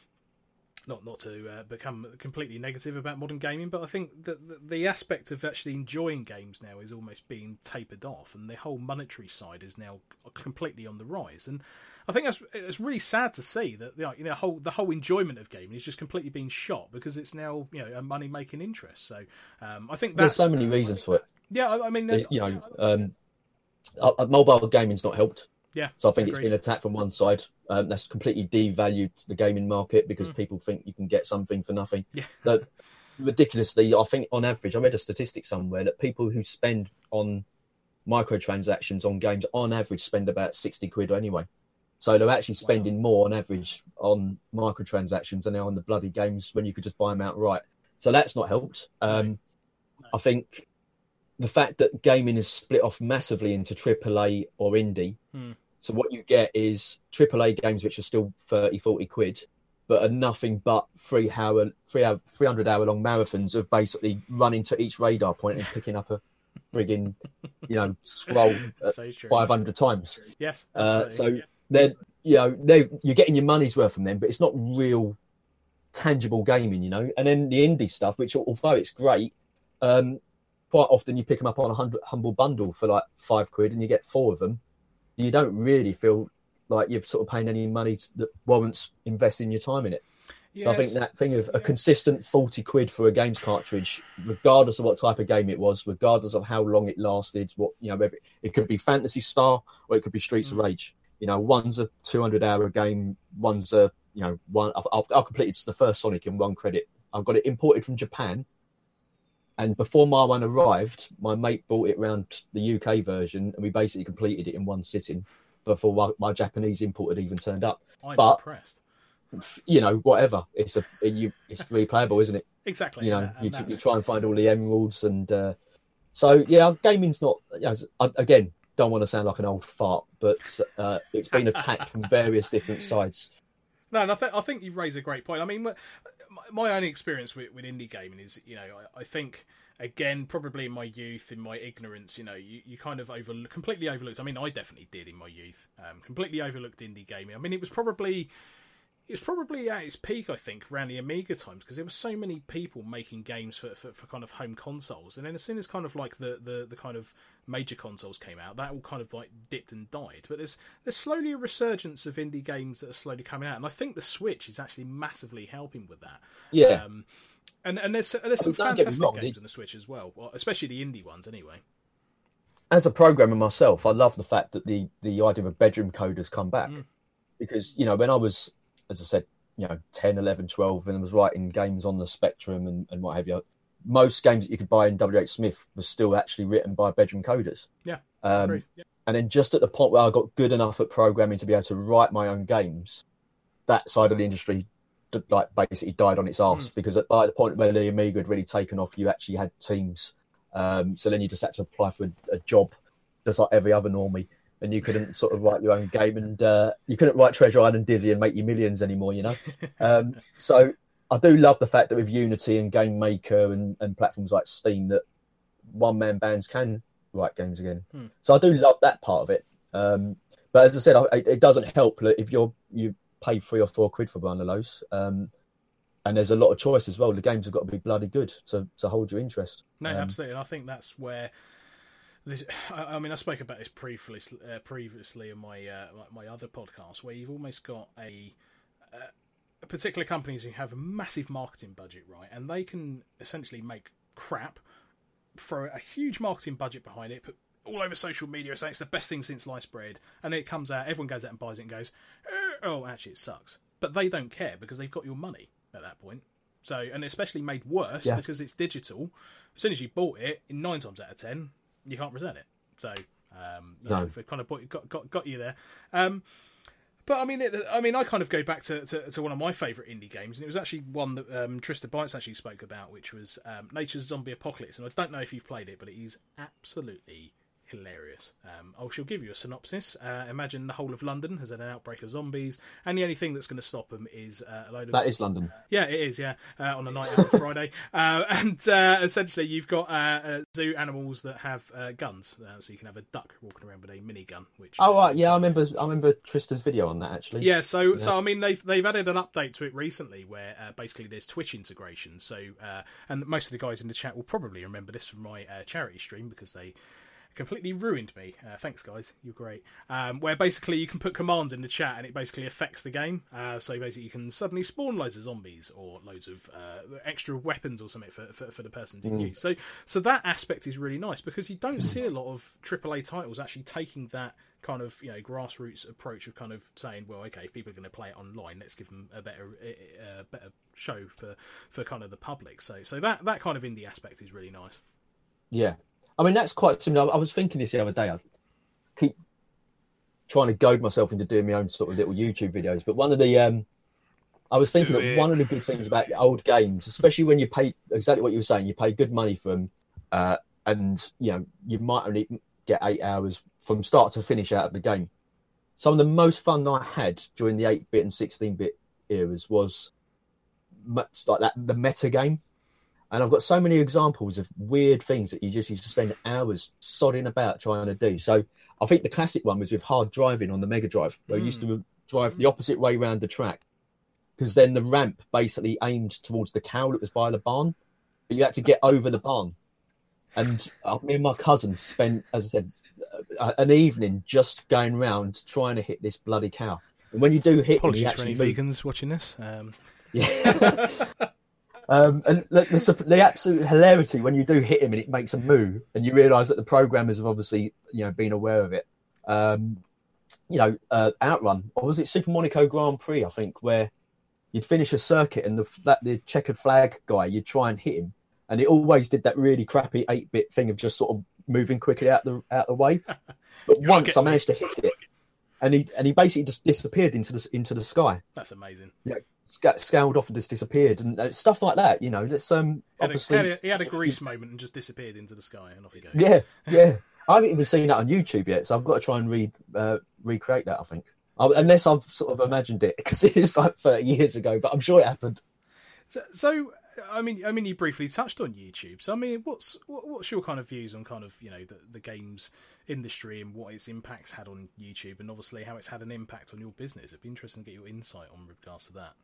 Not not to uh, become completely negative about modern gaming, but I think that the, the aspect of actually enjoying games now is almost being tapered off, and the whole monetary side is now completely on the rise. And I think that's it's really sad to see that you know whole the whole enjoyment of gaming is just completely being shot because it's now you know a money making interest. So um, I think there's so many reasons for it. Yeah, I, I mean, you know, um, uh, mobile gaming's not helped. Yeah, so I think agreed. It's been attacked from one side. Um, that's completely devalued the gaming market because mm. people think you can get something for nothing. Yeah. That, ridiculously, I think on average, I read a statistic somewhere that people who spend on microtransactions on games, on average, spend about sixty quid anyway. So they're actually spending wow. more on average on microtransactions than they are on the bloody games when you could just buy them outright. So that's not helped. Um, no. No. I think the fact that gaming is split off massively into triple A or indie. Hmm. So what you get is triple A games which are still thirty, forty quid, but are nothing but three hour, three hour, three hundred hour long marathons of basically running to each radar point and picking up a frigging, you know, scroll So true. five hundred times. Yes. Uh, absolutely. so Yes. they're, you know, they you're getting your money's worth from them, but it's not real tangible gaming, you know. And then the indie stuff, which although it's great, um, quite often you pick them up on a hundred, humble bundle for like five quid, and you get four of them. You don't really feel like you're sort of paying any money that warrants investing your time in it. Yes. So I think that thing of a consistent forty quid for a games cartridge, regardless of what type of game it was, regardless of how long it lasted, what you know, it could be Phantasy Star or it could be Streets mm. of Rage. You know, one's a two hundred hour game, one's a you know one. I've, I've completed the first Sonic in one credit. I've got it imported from Japan, and before my one arrived, my mate brought it around the U K version, and we basically completed it in one sitting before my, my Japanese import had even turned up. I'm but, impressed. You know, whatever. It's a you, it's replayable, isn't it? Exactly. You know, and you, you try and find all the emeralds, and uh, so yeah, gaming's not. You know, again, don't want to sound like an old fart, but uh, it's been attacked from various different sides. No, and I, th- I think you've raised a great point. I mean, my, my only experience with, with indie gaming is, you know, I, I think. Again, probably in my youth, in my ignorance, you know, you, you kind of over completely overlooked. I mean, I definitely did in my youth. Um, completely overlooked indie gaming. I mean, it was probably it was probably at its peak, I think, around the Amiga times, because there were so many people making games for, for, for kind of home consoles. And then as soon as kind of like the, the, the kind of major consoles came out, that all kind of like dipped and died. But there's there's slowly a resurgence of indie games that are slowly coming out, and I think the Switch is actually massively helping with that. Yeah. Um, And and there's there's some Don't get me fantastic wrong, games it- on the Switch as well, well, especially the indie ones. Anyway, As a programmer myself, I love the fact that the, the idea of bedroom code has come back. Mm. Because, you know, when I was, as I said, you know, ten, eleven, twelve, and I was writing games on the Spectrum and, and what have you, most games that you could buy in W H Smith was still actually written by bedroom coders. yeah, Um, agree. Yeah. And then just at the point where I got good enough at programming to be able to write my own games, that side of the industry d- like basically died on its arse Mm. because at, by the point where the Amiga had really taken off, you actually had teams. Um, so then you just had to apply for a, a job, just like every other normie, and you couldn't sort of write your own game, and uh, you couldn't write Treasure Island Dizzy and make you millions anymore, you know. um, so I do love the fact that with Unity and Game Maker and, and platforms like Steam, that one man bands can write games again. Hmm. So I do love that part of it. Um, but as I said, I, it doesn't help that if you're you pay three or four quid for one of those, um, and there's a lot of choice as well. The games have got to be bloody good to to hold your interest. No, Um, absolutely, and I think that's where. This, I, I mean, I spoke about this previously, uh, previously in my uh, my other podcast, where you've almost got a. Uh, particular companies who have a massive marketing budget, right, and they can essentially make crap, throw a huge marketing budget behind it, put all over social media, say it's the best thing since sliced bread, and then it comes out, everyone goes out and buys it and goes, oh, actually it sucks. But they don't care because they've got your money at that point. So, and especially made worse Yeah. because it's digital. As soon as you bought it, in nine times out of ten, you can't return it. So, um, No. it kind of bought- got got got you there. Um, But I mean, it, I mean, I kind of go back to, to, to one of my favourite indie games, and it was actually one that um, Trista Bites actually spoke about, which was um, Nature's Zombie Apocalypse. And I don't know if you've played it, but it is absolutely hilarious. Um, I shall give you a synopsis. Uh, imagine the whole of London has had an outbreak of zombies, and the only thing that's going to stop them is uh, a load of... That is London. Yeah, it is, yeah, uh, on a night out on Friday. Uh, and uh, essentially you've got uh, uh, zoo animals that have uh, guns, uh, so you can have a duck walking around with a minigun. Which, Oh uh, right, yeah, I remember. I remember Trista's video on that actually. yeah, so so I mean they've they've added an update to it recently where uh, basically there's Twitch integration. So uh, and most of the guys in the chat will probably remember this from my uh, charity stream because they completely ruined me. Uh, thanks, guys, you're great. Um, where basically you can put commands in the chat and it basically affects the game. Uh, so basically you can suddenly spawn loads of zombies or loads of uh, extra weapons or something for, for, for the person to Mm. use. So so that aspect is really nice because you don't see a lot of triple A titles actually taking that kind of, you know, grassroots approach of kind of saying, well, okay, if people are going to play it online, let's give them a better a better show for, for kind of the public. So so that, that kind of indie aspect is really nice. Yeah. I mean, that's quite similar. I was thinking this the other day. I keep trying to goad myself into doing my own sort of little YouTube videos. But one of the, um, I was thinking Do that it. one of the good things about old games, especially when you pay exactly what you were saying, you pay good money for them. Uh, and you know you might only get eight hours from start to finish out of the game. Some of the most fun I had during the eight-bit and sixteen-bit eras was like that the meta game. And I've got so many examples of weird things that you just used to spend hours sodding about trying to do. So I think the classic one was with hard driving on the Mega Drive, where mm. you used to drive the opposite way around the track, because then the ramp basically aimed towards the cow that was by the barn, but you had to get over the barn. And uh, me and my cousin spent, as I said, uh, an evening just going round trying to hit this bloody cow. And when you do hit Apologies him, for any move. vegans watching this. Um... Yeah. Um, and the, the, the absolute hilarity when you do hit him and it makes a moo, and you realise that the programmers have obviously, you know, been aware of it. Um, you know, uh, Outrun, or was it Super Monaco Grand Prix? I think where you'd finish a circuit and the that the checkered flag guy, you'd try and hit him, and it always did that really crappy eight-bit thing of just sort of moving quickly out the out the way. But once I managed to hit it, and he and he basically just disappeared into the into the sky. That's amazing. Yeah. Got scaled off and just disappeared, and uh, stuff like that. You know, that's um. He had, obviously... a, he, had a, he had a grease moment and just disappeared into the sky, and off he goes. Yeah, yeah. I haven't even seen that on YouTube yet, so I've got to try and re uh, recreate that. I think, I, unless I've sort of imagined it, because it is like thirty years ago, but I'm sure it happened. So, so, I mean, I mean, you briefly touched on YouTube. So, I mean, what's what, what's your kind of views on kind of you know the, the games industry and what its impacts had on YouTube, and obviously how it's had an impact on your business? It'd be interesting to get your insight on regards to that.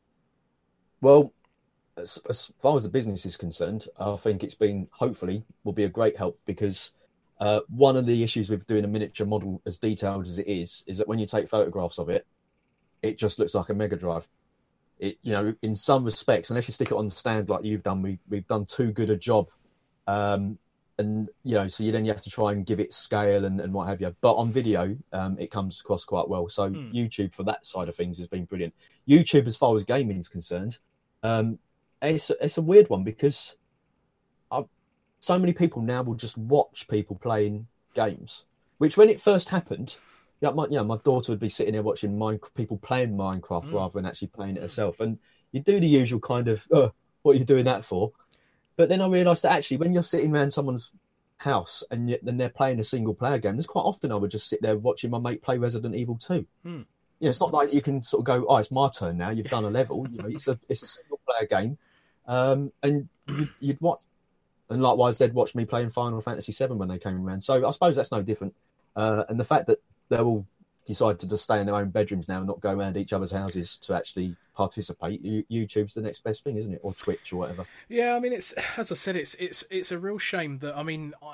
Well, as, as far as the business is concerned, I think it's been, hopefully, will be a great help, because uh, one of the issues with doing a miniature model as detailed as it is, is that when you take photographs of it, it just looks like a Mega Drive. It, you know, in some respects, unless you stick it on the stand like you've done, we, we've done too good a job. Um, and, you know, so you then you have to try and give it scale and, and what have you. But on video, um, it comes across quite well. So mm. YouTube, for that side of things, has been brilliant. YouTube, as far as gaming is concerned, Um, it's it's a weird one, because I've, so many people now will just watch people playing games. Which, when it first happened, yeah, my, you know, my daughter would be sitting there watching Mine, people playing Minecraft mm. rather than actually playing it herself, and you do the usual kind of, oh, what are you doing that for? But then I realised that actually, when you're sitting around someone's house and you, and they're playing a single player game, there's quite often I would just sit there watching my mate play Resident Evil two. Mm. You know, it's not like you can sort of go, oh, it's my turn now. You've done a level. You know, it's a it's a single player game, um, and you'd, you'd watch. And likewise, they'd watch me playing Final Fantasy seven when they came around. So I suppose that's no different. Uh, and the fact that they're all decide to just stay in their own bedrooms now and not go around each other's houses to actually participate, YouTube's the next best thing, isn't it? Or Twitch or whatever. Yeah, I mean, it's as I said, it's it's it's a real shame that I mean. I,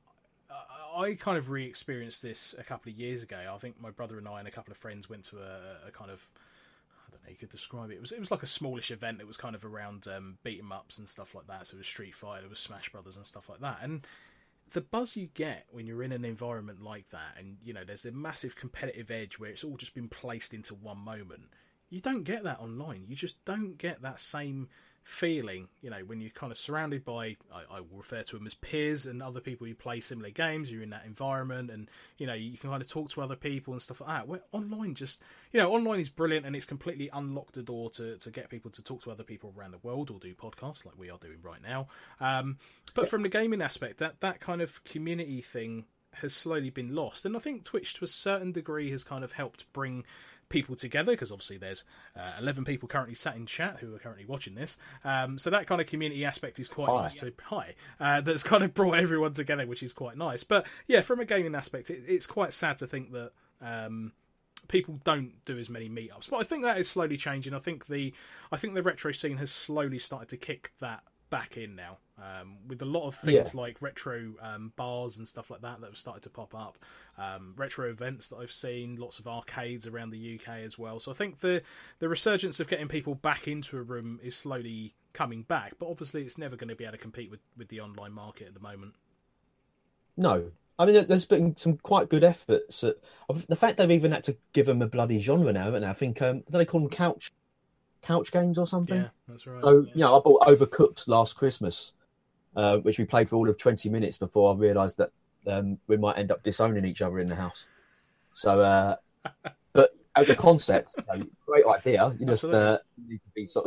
I kind of re-experienced this a couple of years ago. I think my brother and I and a couple of friends went to a, a kind of, I don't know, you could describe it. It was it was like a smallish event that was kind of around um, beat 'em ups and stuff like that. So it was Street Fighter, it was Smash Brothers and stuff like that. And the buzz you get when you're in an environment like that, and you know, there's the massive competitive edge where it's all just been placed into one moment. You don't get that online. You just don't get that same feeling, you know, when you're kind of surrounded by, I, I will refer to them as peers and other people who play similar games. You're in that environment, and you know, you can kind of talk to other people and stuff like that. Where online just, you know, online is brilliant, and it's completely unlocked the door to, to get people to talk to other people around the world or do podcasts like we are doing right now. Um, but from the gaming aspect, that that kind of community thing has slowly been lost, and I think Twitch to a certain degree has kind of helped bring people together, because obviously there's uh, eleven people currently sat in chat who are currently watching this, um, so that kind of community aspect is quite hi. nice to hi uh, that's kind of brought everyone together, which is quite nice. But yeah, from a gaming aspect, it, it's quite sad to think that um, people don't do as many meetups, but I think that is slowly changing. I think the I think the retro scene has slowly started to kick that back in now, um, with a lot of things yeah. like retro um, bars and stuff like that that have started to pop up, um, retro events that I've seen, lots of arcades around the U K as well. So I think the the resurgence of getting people back into a room is slowly coming back, but obviously it's never going to be able to compete with, with the online market at the moment. No. I mean, there's been some quite good efforts. At, the fact they've even had to give them a bloody genre now, haven't they? I think, um, do they call them couch couch games or something? Yeah, that's right. So, yeah. you know, I bought Overcooked last Christmas, uh, which we played for all of twenty minutes before I realised that um, we might end up disowning each other in the house. So, uh, but as a concept, you know, great idea. You just uh, need to be sort of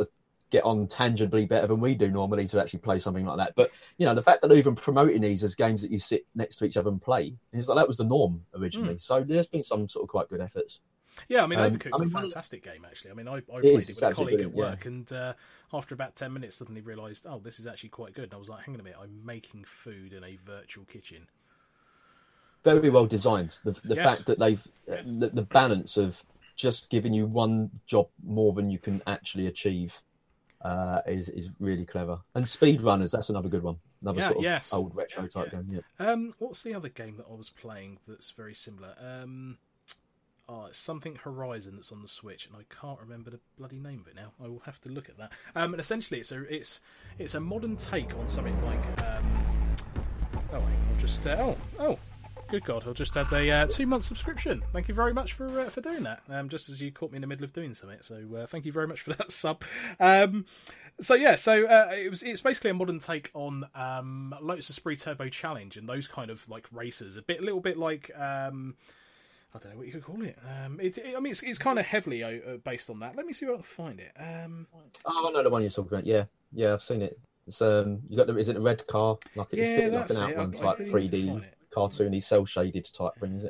get on tangibly better than we do normally to actually play something like that. But you know, the fact that they're even promoting these as games that you sit next to each other and play, is like that was the norm originally. Mm. So there's been some sort of quite good efforts. Yeah, I mean, Um, Overcook's I mean, a one of- fantastic game, actually. I mean, I, I It played is, it it's with a actually colleague at brilliant, work, yeah. and uh, after about ten minutes, suddenly realised, oh, this is actually quite good. And I was like, hang on a minute, I'm making food in a virtual kitchen. Very well designed. The, the Yes. fact that they've Yes. the, the balance of just giving you one job more than you can actually achieve uh, is is really clever. And speedrunners, that's another good one. Another Yeah, sort of yes. old retro type Yes. game. Yeah. Um, what's the other game that I was playing that's very similar? Um, oh, it's something Horizon that's on the Switch, and I can't remember the bloody name of it now. I will have to look at that. Um, and essentially, it's a it's it's a modern take on something like. Um, oh, wait, I'll just uh, oh oh. Good God! I'll just had a uh, two-month subscription. Thank you very much for uh, for doing that. Um, just as you caught me in the middle of doing something, so uh, thank you very much for that sub. Um, so yeah, so uh, it was it's basically a modern take on um, Lotus Esprit Turbo Challenge and those kind of like races. A bit, a little bit like um, I don't know what you could call it. Um, it, it I mean, it's, it's kind of heavily uh, based on that. Let me see if I can find it. Um, Oh, I know the one you're talking about. Yeah, yeah, I've seen it. It's um, you got the is it a red car? Like it's Yeah, a bit like that's an it. outrun I- I type really three need to D find it. cartoony, cell shaded type thing, is it?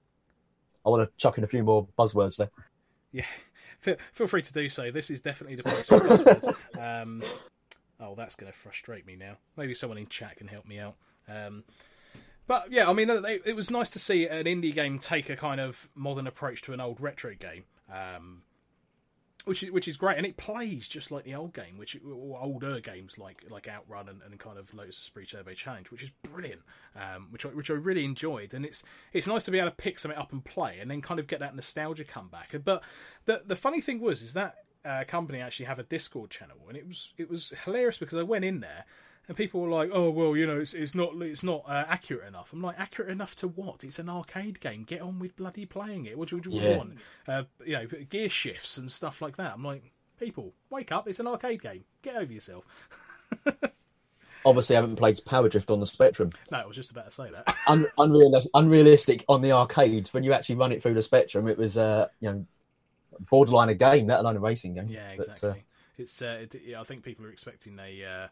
I want to chuck in a few more buzzwords there. Yeah, feel, feel free to do so. This is definitely the place for buzzwords. Um, oh, that's going to frustrate me now. Maybe someone in chat can help me out. Um, but yeah, I mean, it, it was nice to see an indie game take a kind of modern approach to an old retro game, um, which is which is great, and it plays just like the old game, which or older games like like Outrun and, and kind of Lotus Esprit Turbo Challenge, which is brilliant, um, which I, which I really enjoyed, and it's it's nice to be able to pick something up and play, and then kind of get that nostalgia come back. But the the funny thing was is that uh, company actually have a Discord channel, and it was it was hilarious because I went in there. And people were like, "Oh well, you know, it's it's not it's not uh, accurate enough." I'm like, "Accurate enough to what? It's an arcade game. Get on with bloody playing it. What do you Yeah. want? Uh, you know, gear shifts and stuff like that." I'm like, "People, wake up! It's an arcade game. Get over yourself." Obviously, I haven't played Power Drift on the Spectrum. No, I was just about to say that. Un- unrealistic, unrealistic on the arcades. When you actually run it through the Spectrum, it was uh, you know borderline a game, let alone a racing game. Yeah, But, uh, exactly. It's uh, it, yeah, I think people are expecting a. Uh,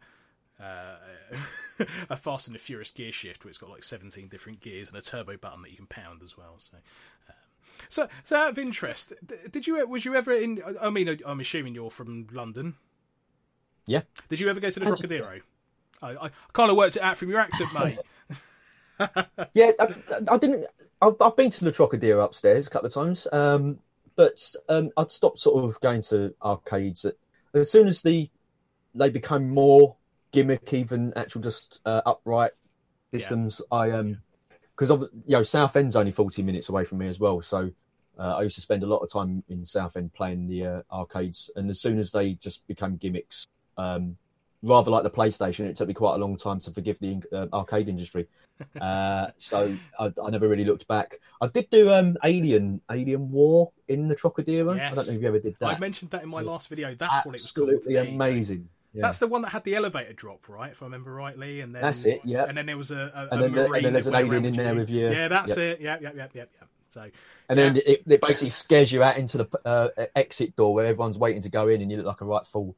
uh, a Fast and the Furious gear shift where it's got like seventeen different gears and a turbo button that you can pound as well. So, um, so, so out of interest, d- did you was you ever in? I mean, I'm assuming you're from London. yeah. Did you ever go to the Trocadero? I, I kind of worked it out from your accent, mate. Yeah, I, I didn't. I've, I've been to the Trocadero upstairs a couple of times, um, but um, I'd stopped sort of going to arcades. At, as soon as the they become more gimmicky than actual just uh, upright systems, I um because you know Southend's only forty minutes away from me as well, so uh, I used to spend a lot of time in Southend playing the uh, arcades, and as soon as they just become gimmicks. Um, Rather like the PlayStation, it took me quite a long time to forgive the uh, arcade industry. Uh, so I, I never really looked back. I did do um, Alien Alien War in the Trocadero. Yes. I don't know if you ever did that. I mentioned that in my last video. That's what it was called. Absolutely There you go. amazing. Yeah. That's the one that had the elevator drop, right? If I remember rightly, and then That's it, yeah. And then there was a, a, And a then the- and marine then there's that an went alien around in with there you. with you. Yeah, that's Yep. it. Yeah, yeah, yeah, yeah, yeah. So And yeah. then it, it basically scares you out into the uh, exit door where everyone's waiting to go in, and you look like a right fool.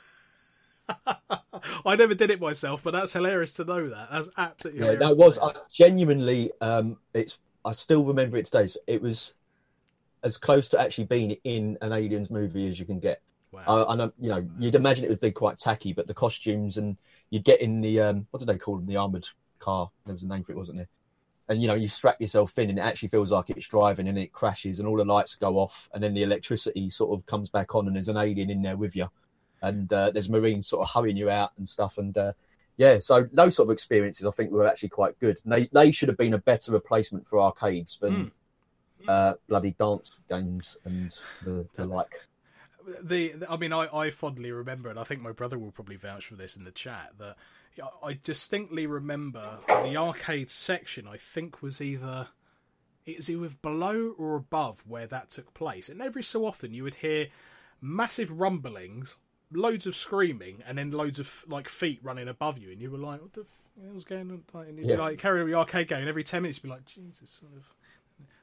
I never did it myself, but that's hilarious to know that. That's absolutely Yeah, hilarious. that was to know. I genuinely. Um, it's I still remember it today. So it was as close to actually being in an Aliens movie as you can get. Wow. I, I know, you know, you'd imagine it would be quite tacky, but the costumes and you'd get in the um, what did they call them? The armored car. There was a name for it, wasn't there? And you know, you strap yourself in, and it actually feels like it's driving, and it crashes, and all the lights go off, and then the electricity sort of comes back on, and there's an alien in there with you, and uh, there's Marines sort of hurrying you out and stuff, and uh, yeah, so those sort of experiences I think were actually quite good. And they they should have been a better replacement for arcades than Mm. uh, bloody dance games and the, the like. the, the I mean, I, I fondly remember, and I think my brother will probably vouch for this in the chat, that I distinctly remember the arcade section, I think, was either it's either below or above where that took place. And every so often you would hear massive rumblings, loads of screaming, and then loads of like feet running above you, and you were like, what the f- hell's going on? And you'd Yeah. be like, carry on the arcade game, and every ten minutes you'd be like, Jesus, sort of.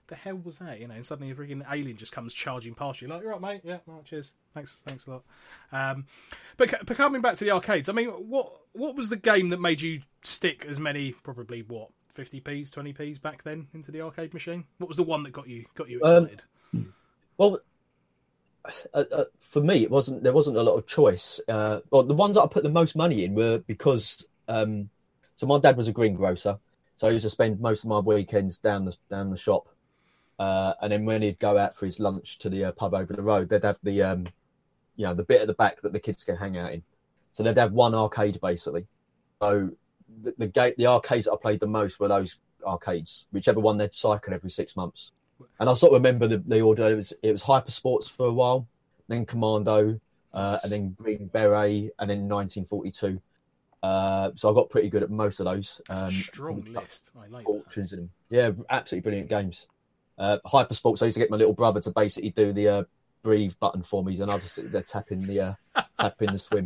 the hell was that? You know, and suddenly a freaking alien just comes charging past you. Like, you're right, mate. Yeah, right, cheers. Thanks, thanks a lot. Um, but, but coming back to the arcades, I mean, what what was the game that made you stick as many, probably what, fifty p's, twenty p's back then into the arcade machine? What was the one that got you got you excited? Um, well, uh, uh, for me, it wasn't. There wasn't a lot of choice. Uh, well, the ones that I put the most money in were because. Um, so my dad was a greengrocer, so I used to spend most of my weekends down the down the shop. Uh, and then when he'd go out for his lunch to the uh, pub over the road, they'd have the, um, you know, the bit at the back that the kids can hang out in. So they'd have one arcade basically. So the the, gate, the arcades that I played the most were those arcades, whichever one they'd cycle every six months. And I sort of remember the, the order. It was it was Hyper Sports for a while, then Commando, uh, and then Green Beret, and then nineteen forty-two. Uh, so I got pretty good at most of those. That's um, a strong list. I like Fortunes that. And, yeah, absolutely brilliant games. Uh, Hyper Sports, I used to get my little brother to basically do the uh, breathe button for me, and I'll just sit there tapping the uh, tapping the swim.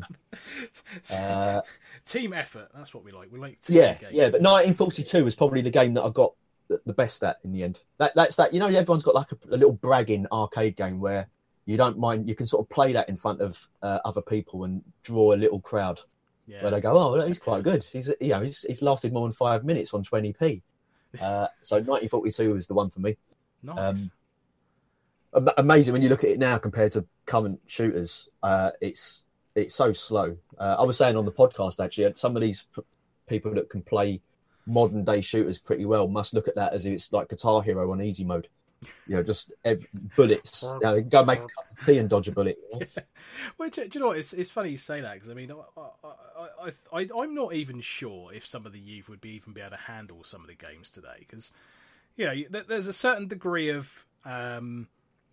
Uh, team effort, that's what we like. We like team yeah, games. yeah. But nineteen forty-two was probably the game that I got the, the best at in the end. That that's that. You know, everyone's got like a, a little bragging arcade game where you don't mind. You can sort of play that in front of uh, other people and draw a little crowd. Yeah. Where they go, oh, well, he's quite good. He's you know he's, he's lasted more than five minutes on twenty p. Uh, so nineteen forty-two was the one for me. Nice. Um, amazing when you look at it now compared to current shooters. Uh, it's it's so slow. Uh, I was saying on the podcast actually, some of these p- people that can play modern day shooters pretty well must look at that as if it's like Guitar Hero on easy mode. You know, just every, bullets. You know, go make a cup of tea and dodge a bullet. You know? Yeah. Well, do, do you know what? It's, it's funny you say that because I mean, I, I, I, I, I'm not even sure if some of the youth would be even be able to handle some of the games today because, you know, there's a certain degree of, um,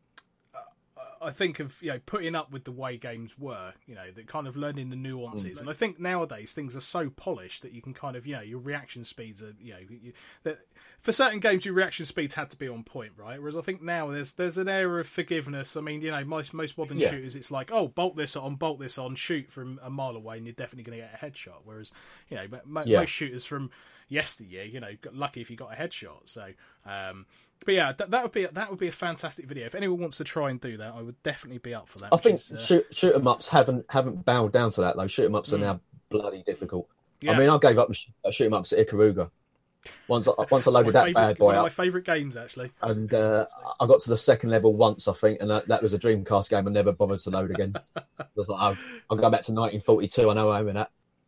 I think of you know putting up with the way games were, you know, that kind of learning the nuances, mm-hmm. and I think nowadays things are so polished that you can kind of, you know, your reaction speeds are, you know, you, that for certain games your reaction speeds had to be on point, right? Whereas I think now there's there's an air of forgiveness. I mean, you know, most most modern yeah. shooters, it's like, oh, bolt this on, bolt this on, shoot from a mile away, and you're definitely going to get a headshot. Whereas, you know, most, yeah. most shooters from yesteryear, you know, got lucky if you got a headshot. So. Um, But yeah, that, that would be that would be a fantastic video. If anyone wants to try and do that, I would definitely be up for that. I think is, uh... shoot, shoot 'em ups haven't haven't bowed down to that though. Shoot 'em ups mm. are now bloody difficult. Yeah. I mean, I gave up shoot 'em ups at Ikaruga. Once I, once I loaded that favorite, bad boy one up. One of my favourite games actually. And uh, I got to the second level once, I think, and that, that was a Dreamcast game. I never bothered to load again. I was like, I'll, I'll go back to nineteen forty-two. I know I'm in that.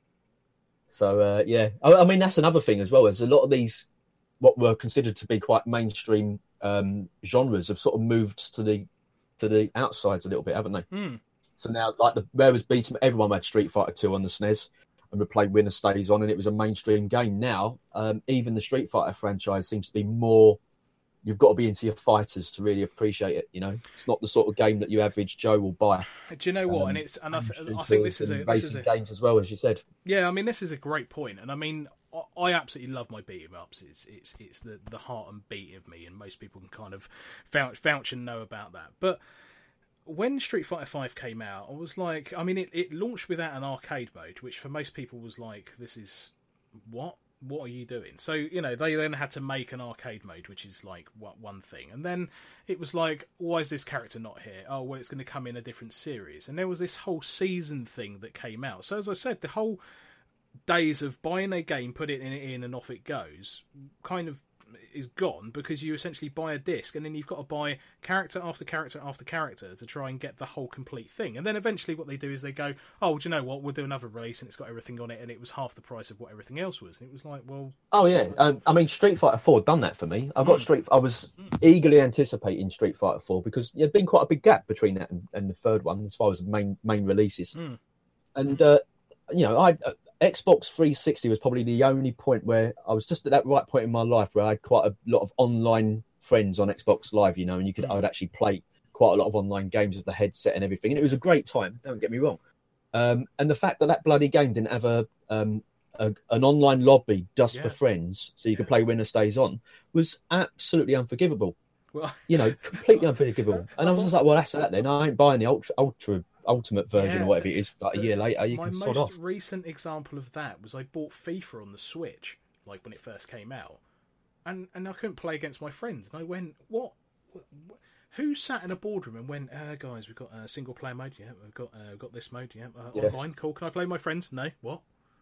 So uh, yeah, I, I mean that's another thing as well. There's a lot of these what were considered to be quite mainstream um, genres have sort of moved to the to the outsides a little bit, haven't they? Mm. So now, like the where was Beat 'em, everyone had Street Fighter two on the S N E S, and we played Winner Stays On, and it was a mainstream game. Now, um, even the Street Fighter franchise seems to be more. You've got to be into your fighters to really appreciate it. You know, it's not the sort of game that your average Joe will buy. Do you know what? Um, and it's and I, th- I think this is a this is a games as well, as you said. Yeah, I mean this is a great point, and I mean I absolutely love my beat 'em ups. It's it's it's the, the heart and beat of me, and most people can kind of vouch, vouch and know about that. But when Street Fighter five came out, I was like, I mean, it, it launched without an arcade mode, which for most people was like, this is what. What are you doing? So, you know, they then had to make an arcade mode, which is like what one thing. And then it was like, why is this character not here? Oh, well, it's going to come in a different series. And there was this whole season thing that came out. So, as I said, the whole days of buying a game, put it in, in and off it goes, kind of is gone because you essentially buy a disc and then you've got to buy character after character after character to try and get the whole complete thing. And then eventually what they do is they go, oh, well, do you know what, we'll do another release and it's got everything on it and it was half the price of what everything else was. And it was like, well... Oh, yeah. Um, I mean, Street Fighter four done that for me. I got mm. Street... I was mm. eagerly anticipating Street Fighter four because there'd been quite a big gap between that and, and the third one as far as main main releases. Mm. And, uh, you know, I... Uh, Xbox three sixty was probably the only point where I was just at that right point in my life where I had quite a lot of online friends on Xbox Live, you know, and you could mm. I would actually play quite a lot of online games with the headset and everything, and it was a great time. Don't get me wrong. Um, and the fact that that bloody game didn't have a, um, a an online lobby just yeah. for friends, so you yeah. could play Winner Stays On, was absolutely unforgivable. Well, you know, completely unforgivable. And I was just like, well, that's that then. I ain't buying the ultra ultra. ultimate version yeah, or whatever it is, like a year later, you my can sod sod off. off. My most recent example of that was I bought FIFA on the Switch, like when it first came out. and and I couldn't play against my friends. And I went, what? what, what? Who sat in a boardroom and went, uh, guys, we've got a uh, single player mode, yeah, we've got uh, we've got this mode, yeah, uh, yeah, online, cool. Can I play with my friends? No, what?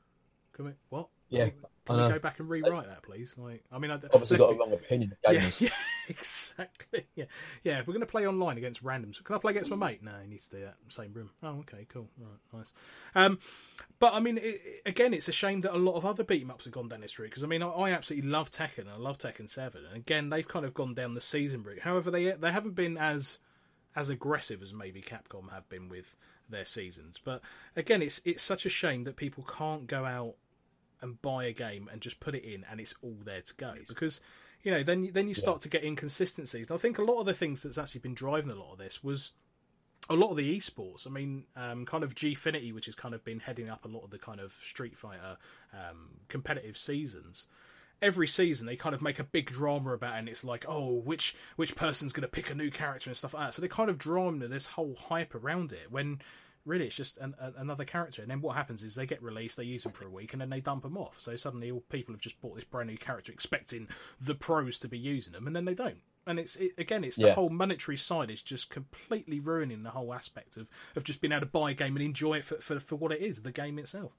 Can we? What? Yeah, can we go back and rewrite that, please? Like, I mean, I, obviously got be, a wrong opinion of gamers. Yeah, yeah, exactly. Yeah, yeah. If we're going to play online against randoms, can I play against my mate? No, he needs the uh, same room. Oh, okay, cool, right, nice. Um, but I mean, it, it, again, it's a shame that a lot of other beat 'em ups have gone down this route because I mean, I, I absolutely love Tekken and I love Tekken Seven, and again, they've kind of gone down the season route. However, they they haven't been as as aggressive as maybe Capcom have been with their seasons. But again, it's it's such a shame that people can't go out and buy a game and just put it in and it's all there to go, because you know then then you start yeah. to get inconsistencies. And I think a lot of the things that's actually been driving a lot of this was a lot of the esports. I mean, um, kind of Gfinity, which has kind of been heading up a lot of the kind of Street Fighter um, competitive seasons. Every season they kind of make a big drama about it, and it's like, oh, which which person's going to pick a new character and stuff like that. So they kind of drama this whole hype around it when really it's just an, a, another character. And then what happens is they get released, they use them for a week, and then they dump them off. So suddenly all people have just bought this brand new character expecting the pros to be using them, and then they don't. And it's it, again, it's the yes. whole monetary side is just completely ruining the whole aspect of, of just being able to buy a game and enjoy it for, for, for what it is, the game itself.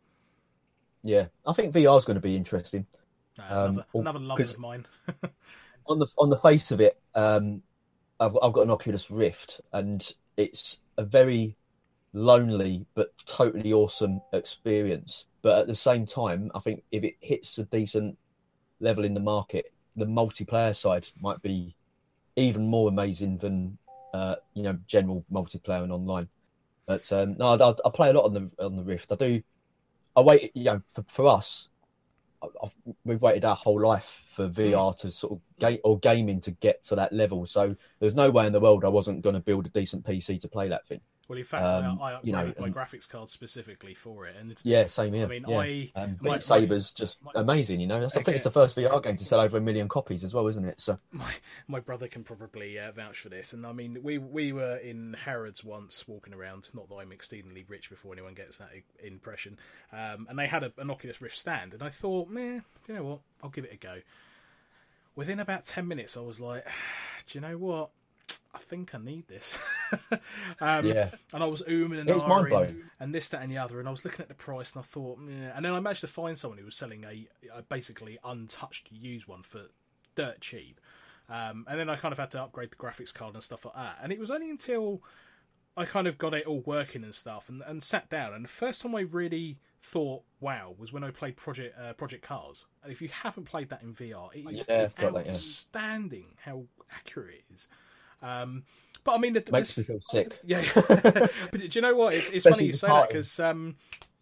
Yeah, I think V R is going to be interesting. Uh, another, um, another love of mine. on the on the face of it, um, I've I've got an Oculus Rift, and it's a very lonely but totally awesome experience. But at the same time, I think if it hits a decent level in the market, the multiplayer side might be even more amazing than uh, you know general multiplayer and online. But um, no, I, I play a lot on the on the Rift. I do. I wait, you know, for, for us. I've, we've waited our whole life for V R to sort of game or gaming to get to that level. So there's no way in the world I wasn't going to build a decent P C to play that thing. Well, in fact, um, I, I upgraded you know, my and, graphics card specifically for it, and it's, yeah, same here. I mean, yeah. I um, my, Beat Saber's just my, amazing. You know, I think okay. it's the first V R game to sell over a million copies as well, isn't it? So my my brother can probably uh, vouch for this. And I mean, we we were in Harrods once walking around. Not that I'm exceedingly rich before anyone gets that impression. Um, and they had a, an Oculus Rift stand, and I thought, meh, you know what? I'll give it a go. Within about ten minutes, I was like, do you know what? I think I need this. um, yeah. And I was ooming and ahhing and this, that, and the other. And I was looking at the price, and I thought, yeah. And then I managed to find someone who was selling a, a basically untouched used one for dirt cheap. Um, and then I kind of had to upgrade the graphics card and stuff like that. And it was only until I kind of got it all working and stuff, and, and sat down. And the first time I really thought, wow, was when I played Project uh, Project Cars. And if you haven't played that in V R, it is yeah, outstanding that, yeah. how accurate it is. Um, but I mean, the, makes this, me feel sick. Yeah, but do you know what? It's, it's funny you say that because um,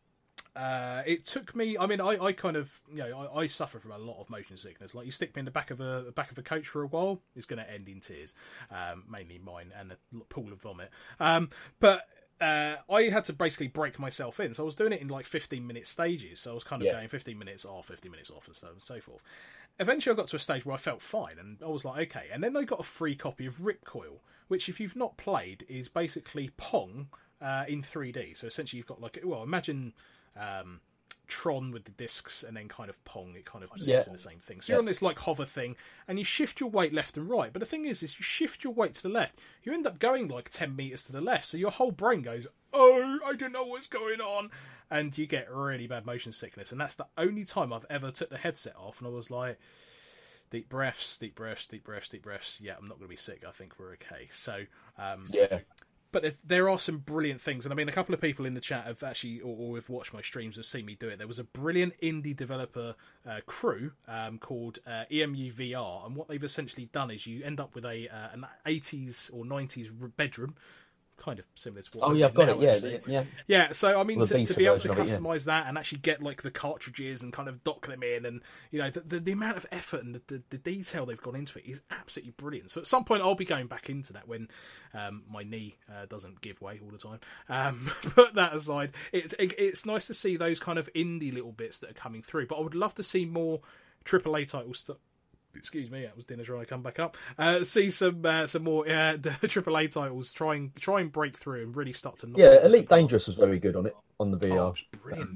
uh, it took me. I mean, I, I kind of, you know, I, I suffer from a lot of motion sickness. Like you stick me in the back of a back of a coach for a while, it's going to end in tears, um, mainly mine and a pool of vomit. Um, but. Uh, I had to basically break myself in, so I was doing it in like fifteen minute stages. So I was kind of yeah. going fifteen minutes off, fifteen minutes off, and so on and so forth. Eventually, I got to a stage where I felt fine, and I was like, okay. And then I got a free copy of Ripcoil, which, if you've not played, is basically Pong uh, in three D. So essentially, you've got like, well, imagine um, Tron with the discs, and then kind of Pong. It kind of sits yeah. in the same thing. So yes. you're on this like hover thing, and you shift your weight left and right. But the thing is, is you shift your weight to the left, you end up going like ten meters to the left. So your whole brain goes, oh, I don't know what's going on. And you get really bad motion sickness. And that's the only time I've ever took the headset off. And I was like, deep breaths, deep breaths, deep breaths, deep breaths. Yeah, I'm not going to be sick. I think we're okay. So, um, yeah. But there are some brilliant things. And I mean, a couple of people in the chat have actually, or, or have watched my streams, have seen me do it. There was a brilliant indie developer uh, crew um, called uh, E M U V R. And what they've essentially done is you end up with a uh, an eighties or nineties bedroom, kind of similar to what oh yeah I've got now, it yeah, actually. yeah yeah so I mean well, to, to be able to customize it, yeah. that and actually get like the cartridges and kind of dock them in, and you know the, the, the amount of effort and the, the, the detail they've gone into it is absolutely brilliant. So at some point I'll be going back into that when um, my knee uh, doesn't give way all the time. Um, but that aside, it's it, it's nice to see those kind of indie little bits that are coming through, but I would love to see more triple A titles st- Excuse me, that was dinner trying to come back up. Uh, see some uh, some more uh, triple A titles try and try and break through and really start to knock yeah. Elite Dangerous was very good on it on the V R. Oh, it was brilliant.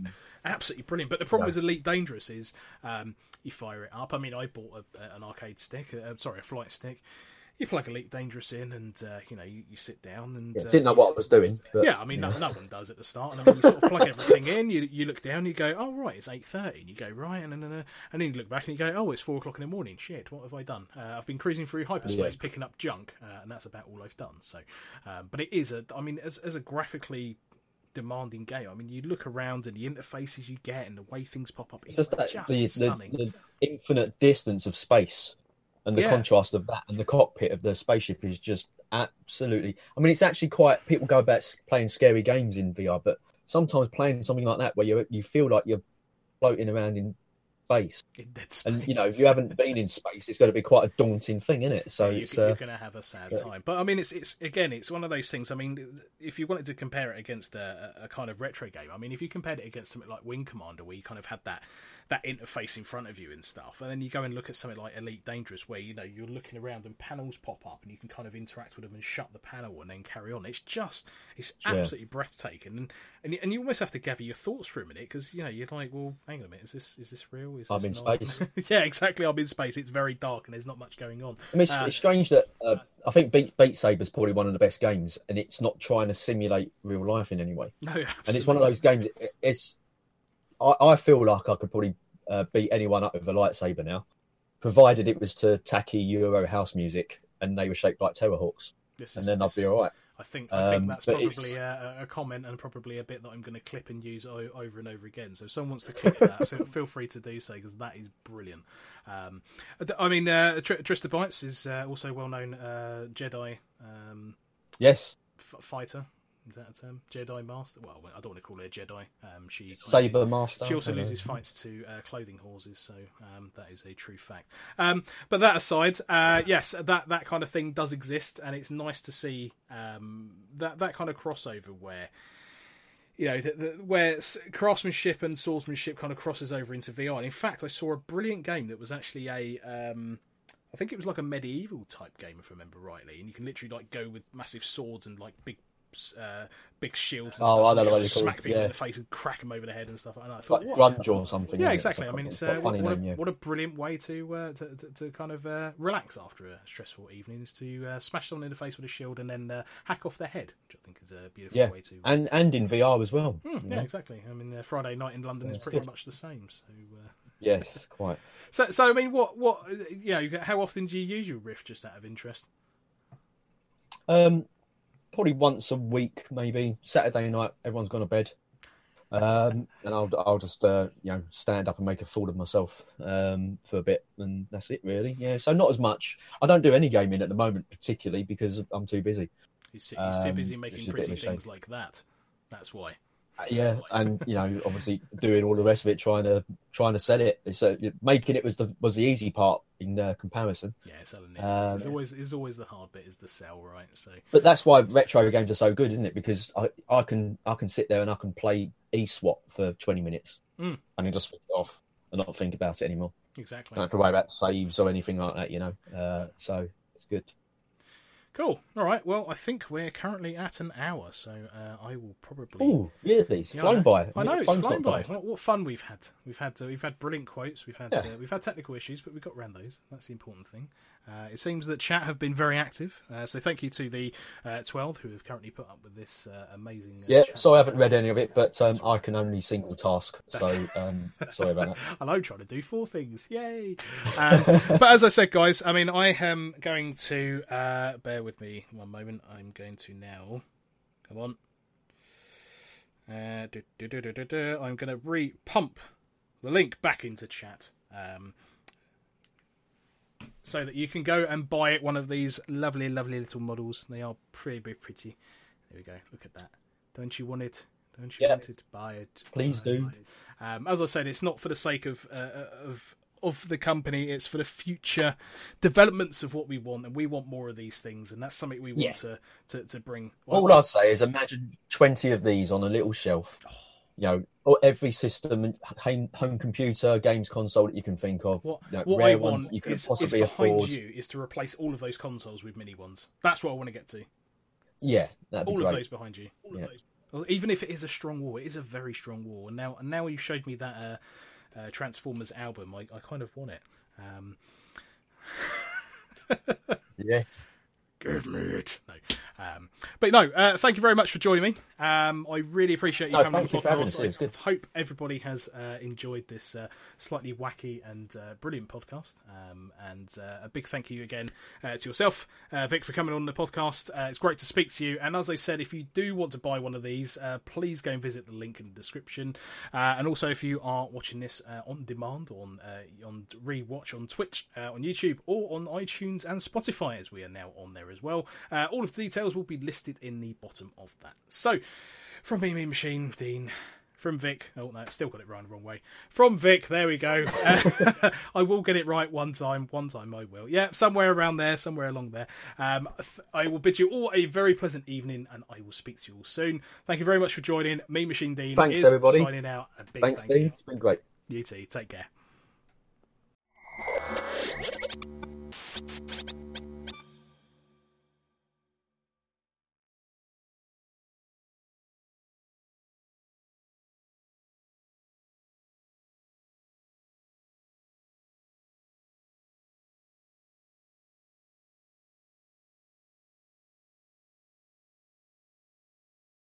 absolutely brilliant. But the problem Yeah. with Elite Dangerous is um, you fire it up. I mean, I bought a, an arcade stick, uh, sorry, a flight stick. You plug Elite Dangerous in, and uh, you know you, you sit down and Yeah, uh, didn't know what I was doing. But, yeah, I mean, you no, know. no one does at the start, and then when you sort of plug everything in, you you look down, you go, oh right, it's eight thirty, and you go right, and then and then you look back and you go, oh, it's four o'clock in the morning. Shit, what have I done? Uh, I've been cruising through hyperspace, Yeah. picking up junk, uh, and that's about all I've done. So, um, but it is a, I mean, as as a graphically demanding game. I mean, you look around and the interfaces you get and the way things pop up. It's It's just just, that the, stunning. the, the infinite distance of space and the Yeah. contrast of that and the cockpit of the spaceship is just absolutely. I mean, it's actually quite. People go about s- playing scary games in V R, but sometimes playing something like that where you you feel like you're floating around in space, In dead and you know, if space. you haven't been in space, it's got to be quite a daunting thing, isn't it? So you, it's you're uh, going to have a sad yeah. time. But I mean, it's it's again, it's one of those things. I mean, if you wanted to compare it against a, a kind of retro game, I mean, if you compared it against something like Wing Commander, where you kind of had that that interface in front of you and stuff, and then you go and look at something like Elite Dangerous, where you know you're looking around and panels pop up, and you can kind of interact with them and shut the panel and then carry on. It's just it's Yeah. absolutely breathtaking, and and you, and you almost have to gather your thoughts for a minute because you know you're like, well, hang on a minute, is this is this real? Is I'm this in not? space. Yeah, exactly. I'm in space. It's very dark and there's not much going on. I mean, it's, Uh, it's strange that uh, I think Beat, Beat Saber is probably one of the best games, and it's not trying to simulate real life in any way. No, And it's one of those games. it- It's I, I feel like I could probably uh, beat anyone up with a lightsaber now, provided it was to tacky Euro house music and they were shaped like Terrorhawks, This and is, then this, I'd be all right. I think I think Um, that's but probably it's- a, a comment and probably a bit that I'm going to clip and use o- over and over again. So if someone wants to clip that, so feel free to do so because that is brilliant. Um, I mean, uh, Tr- Trista Bytes is uh, also well known uh, Jedi um, Yes, f- fighter. Is that a term? Jedi master? Well, I don't want to call her a Jedi. Um, she Saber Master. She also I don't know. loses fights to uh, clothing horses, so um, that is a true fact. Um, but that aside, uh, yes, that, that kind of thing does exist, and it's nice to see um, that that kind of crossover where you know the, the, where s- craftsmanship and swordsmanship kind of crosses over into V R. And in fact, I saw a brilliant game that was actually a um, I think it was like a medieval type game, if I remember rightly, and you can literally like go with massive swords and like big. Uh, big shields and Oh, stuff. I and know you what just you call smack it, people in yeah. the face and crack them over the head and stuff. And I thought, like what? grunge or something. Yeah, isn't it? exactly. It's I mean, quite- it's quite a uh, funny what, name, a, yeah. what a brilliant way to uh, to, to to kind of uh, relax after a stressful evening is to uh, smash someone in the face with a shield and then uh, hack off their head, which I think is a beautiful Yeah, way to. and and in V R as well. Hmm, you yeah, know? exactly. I mean, uh, Friday night in London Yeah, is it's pretty good. much the same. So, uh, Yes, quite. so, so I mean, what, what, you know, how often do you use your Rift, just out of interest? Um, probably once a week, maybe Saturday night. Everyone's gone to bed, um, and I'll I'll just uh, you know stand up and make a fool of myself um, for a bit, and that's it really. Yeah, so not as much. I don't do any gaming at the moment, particularly because I'm too busy. He's, he's too Um, busy which making is a bit pretty of a shame. things like that. That's why. Uh, Yeah, and you know, obviously doing all the rest of it, trying to trying to sell it. So making it was the was the easy part in uh, comparison. Yeah, selling it. Um, it's always it's always the hard bit is the sell, right? So But that's why retro games are so good, isn't it? Because I, I can I can sit there and I can play eSWAT for twenty minutes Mm. and then just switch it off and not think about it anymore. exactly. Don't have to worry about saves or anything like that, you know. Uh, so it's good. Cool. All right. Well, I think we're currently at an hour, so uh, I will probably. Oh, really? It's Yeah, flown I know. by. I know it's Phone's flown not by. died. What, what fun we've had. We've had uh, we've had brilliant quotes. We've had Yeah. uh, we've had technical issues, but we got around those. That's the important thing. Uh, it seems that chat have been very active. Uh, so thank you to the uh, twelve who have currently put up with this uh, amazing. Uh, Yeah, chat. so I haven't read any of it, but um, I can only single task. So um, sorry about that. And I'm trying to do four things. Yay! Um, but as I said, guys, I mean, I am going to uh, bear with me one moment. I'm going to now. Come on. Uh, do, do, do, do, do, do. I'm going to re-pump the link back into chat. Um, so that you can go and buy one of these lovely, lovely little models. They are pretty, very pretty. There we go. Look at that. Don't you want it? Don't you Yeah. want it? Buy it. Please Buy it, do. buy it. Um, as I said, it's not for the sake of uh, of of the company. It's for the future developments of what we want, and we want more of these things, and that's something we want Yeah. to, to to bring. All I'd say is imagine twenty of these on a little shelf. You know, or every system, home, home computer, games console that you can think of. What, you know, what rare I ones want that you can is, is possibly behind afford. you is to replace all of those consoles with mini ones. That's what I want to get to. Yeah, that'd be All great. of those behind you. All Yeah. of those. even if it is a strong wall, it is a very strong wall. And now, and now you showed me that uh, uh, Transformers album. I, I kind of want it. Um... yeah. Give me it. No. Um, but no, uh, thank you very much for joining me. Um, I really appreciate you no, coming on the podcast. I hope everybody has uh, enjoyed this uh, slightly wacky and uh, brilliant podcast. Um, and uh, a big thank you again uh, to yourself, uh, Vic, for coming on the podcast. Uh, it's great to speak to you. And as I said, if you do want to buy one of these, uh, please go and visit the link in the description. Uh, and also, if you are watching this uh, on demand, on uh, on rewatch on Twitch, uh, on YouTube, or on iTunes and Spotify, as we are now on there as well, uh, all of the details will be listed in the bottom of that. So, from me, Mean Machine, Dean, from Vic, oh no, still got it right the wrong way. From Vic, there we go. Uh, I will get it right one time, one time I will. Yeah, somewhere around there, somewhere along there. Um, I will bid you all a very pleasant evening, and I will speak to you all soon. Thank you very much for joining. Mean Machine Dean Thanks, is everybody. signing out. A big Thanks, thank Dean. you. It's been great. You too. Take care.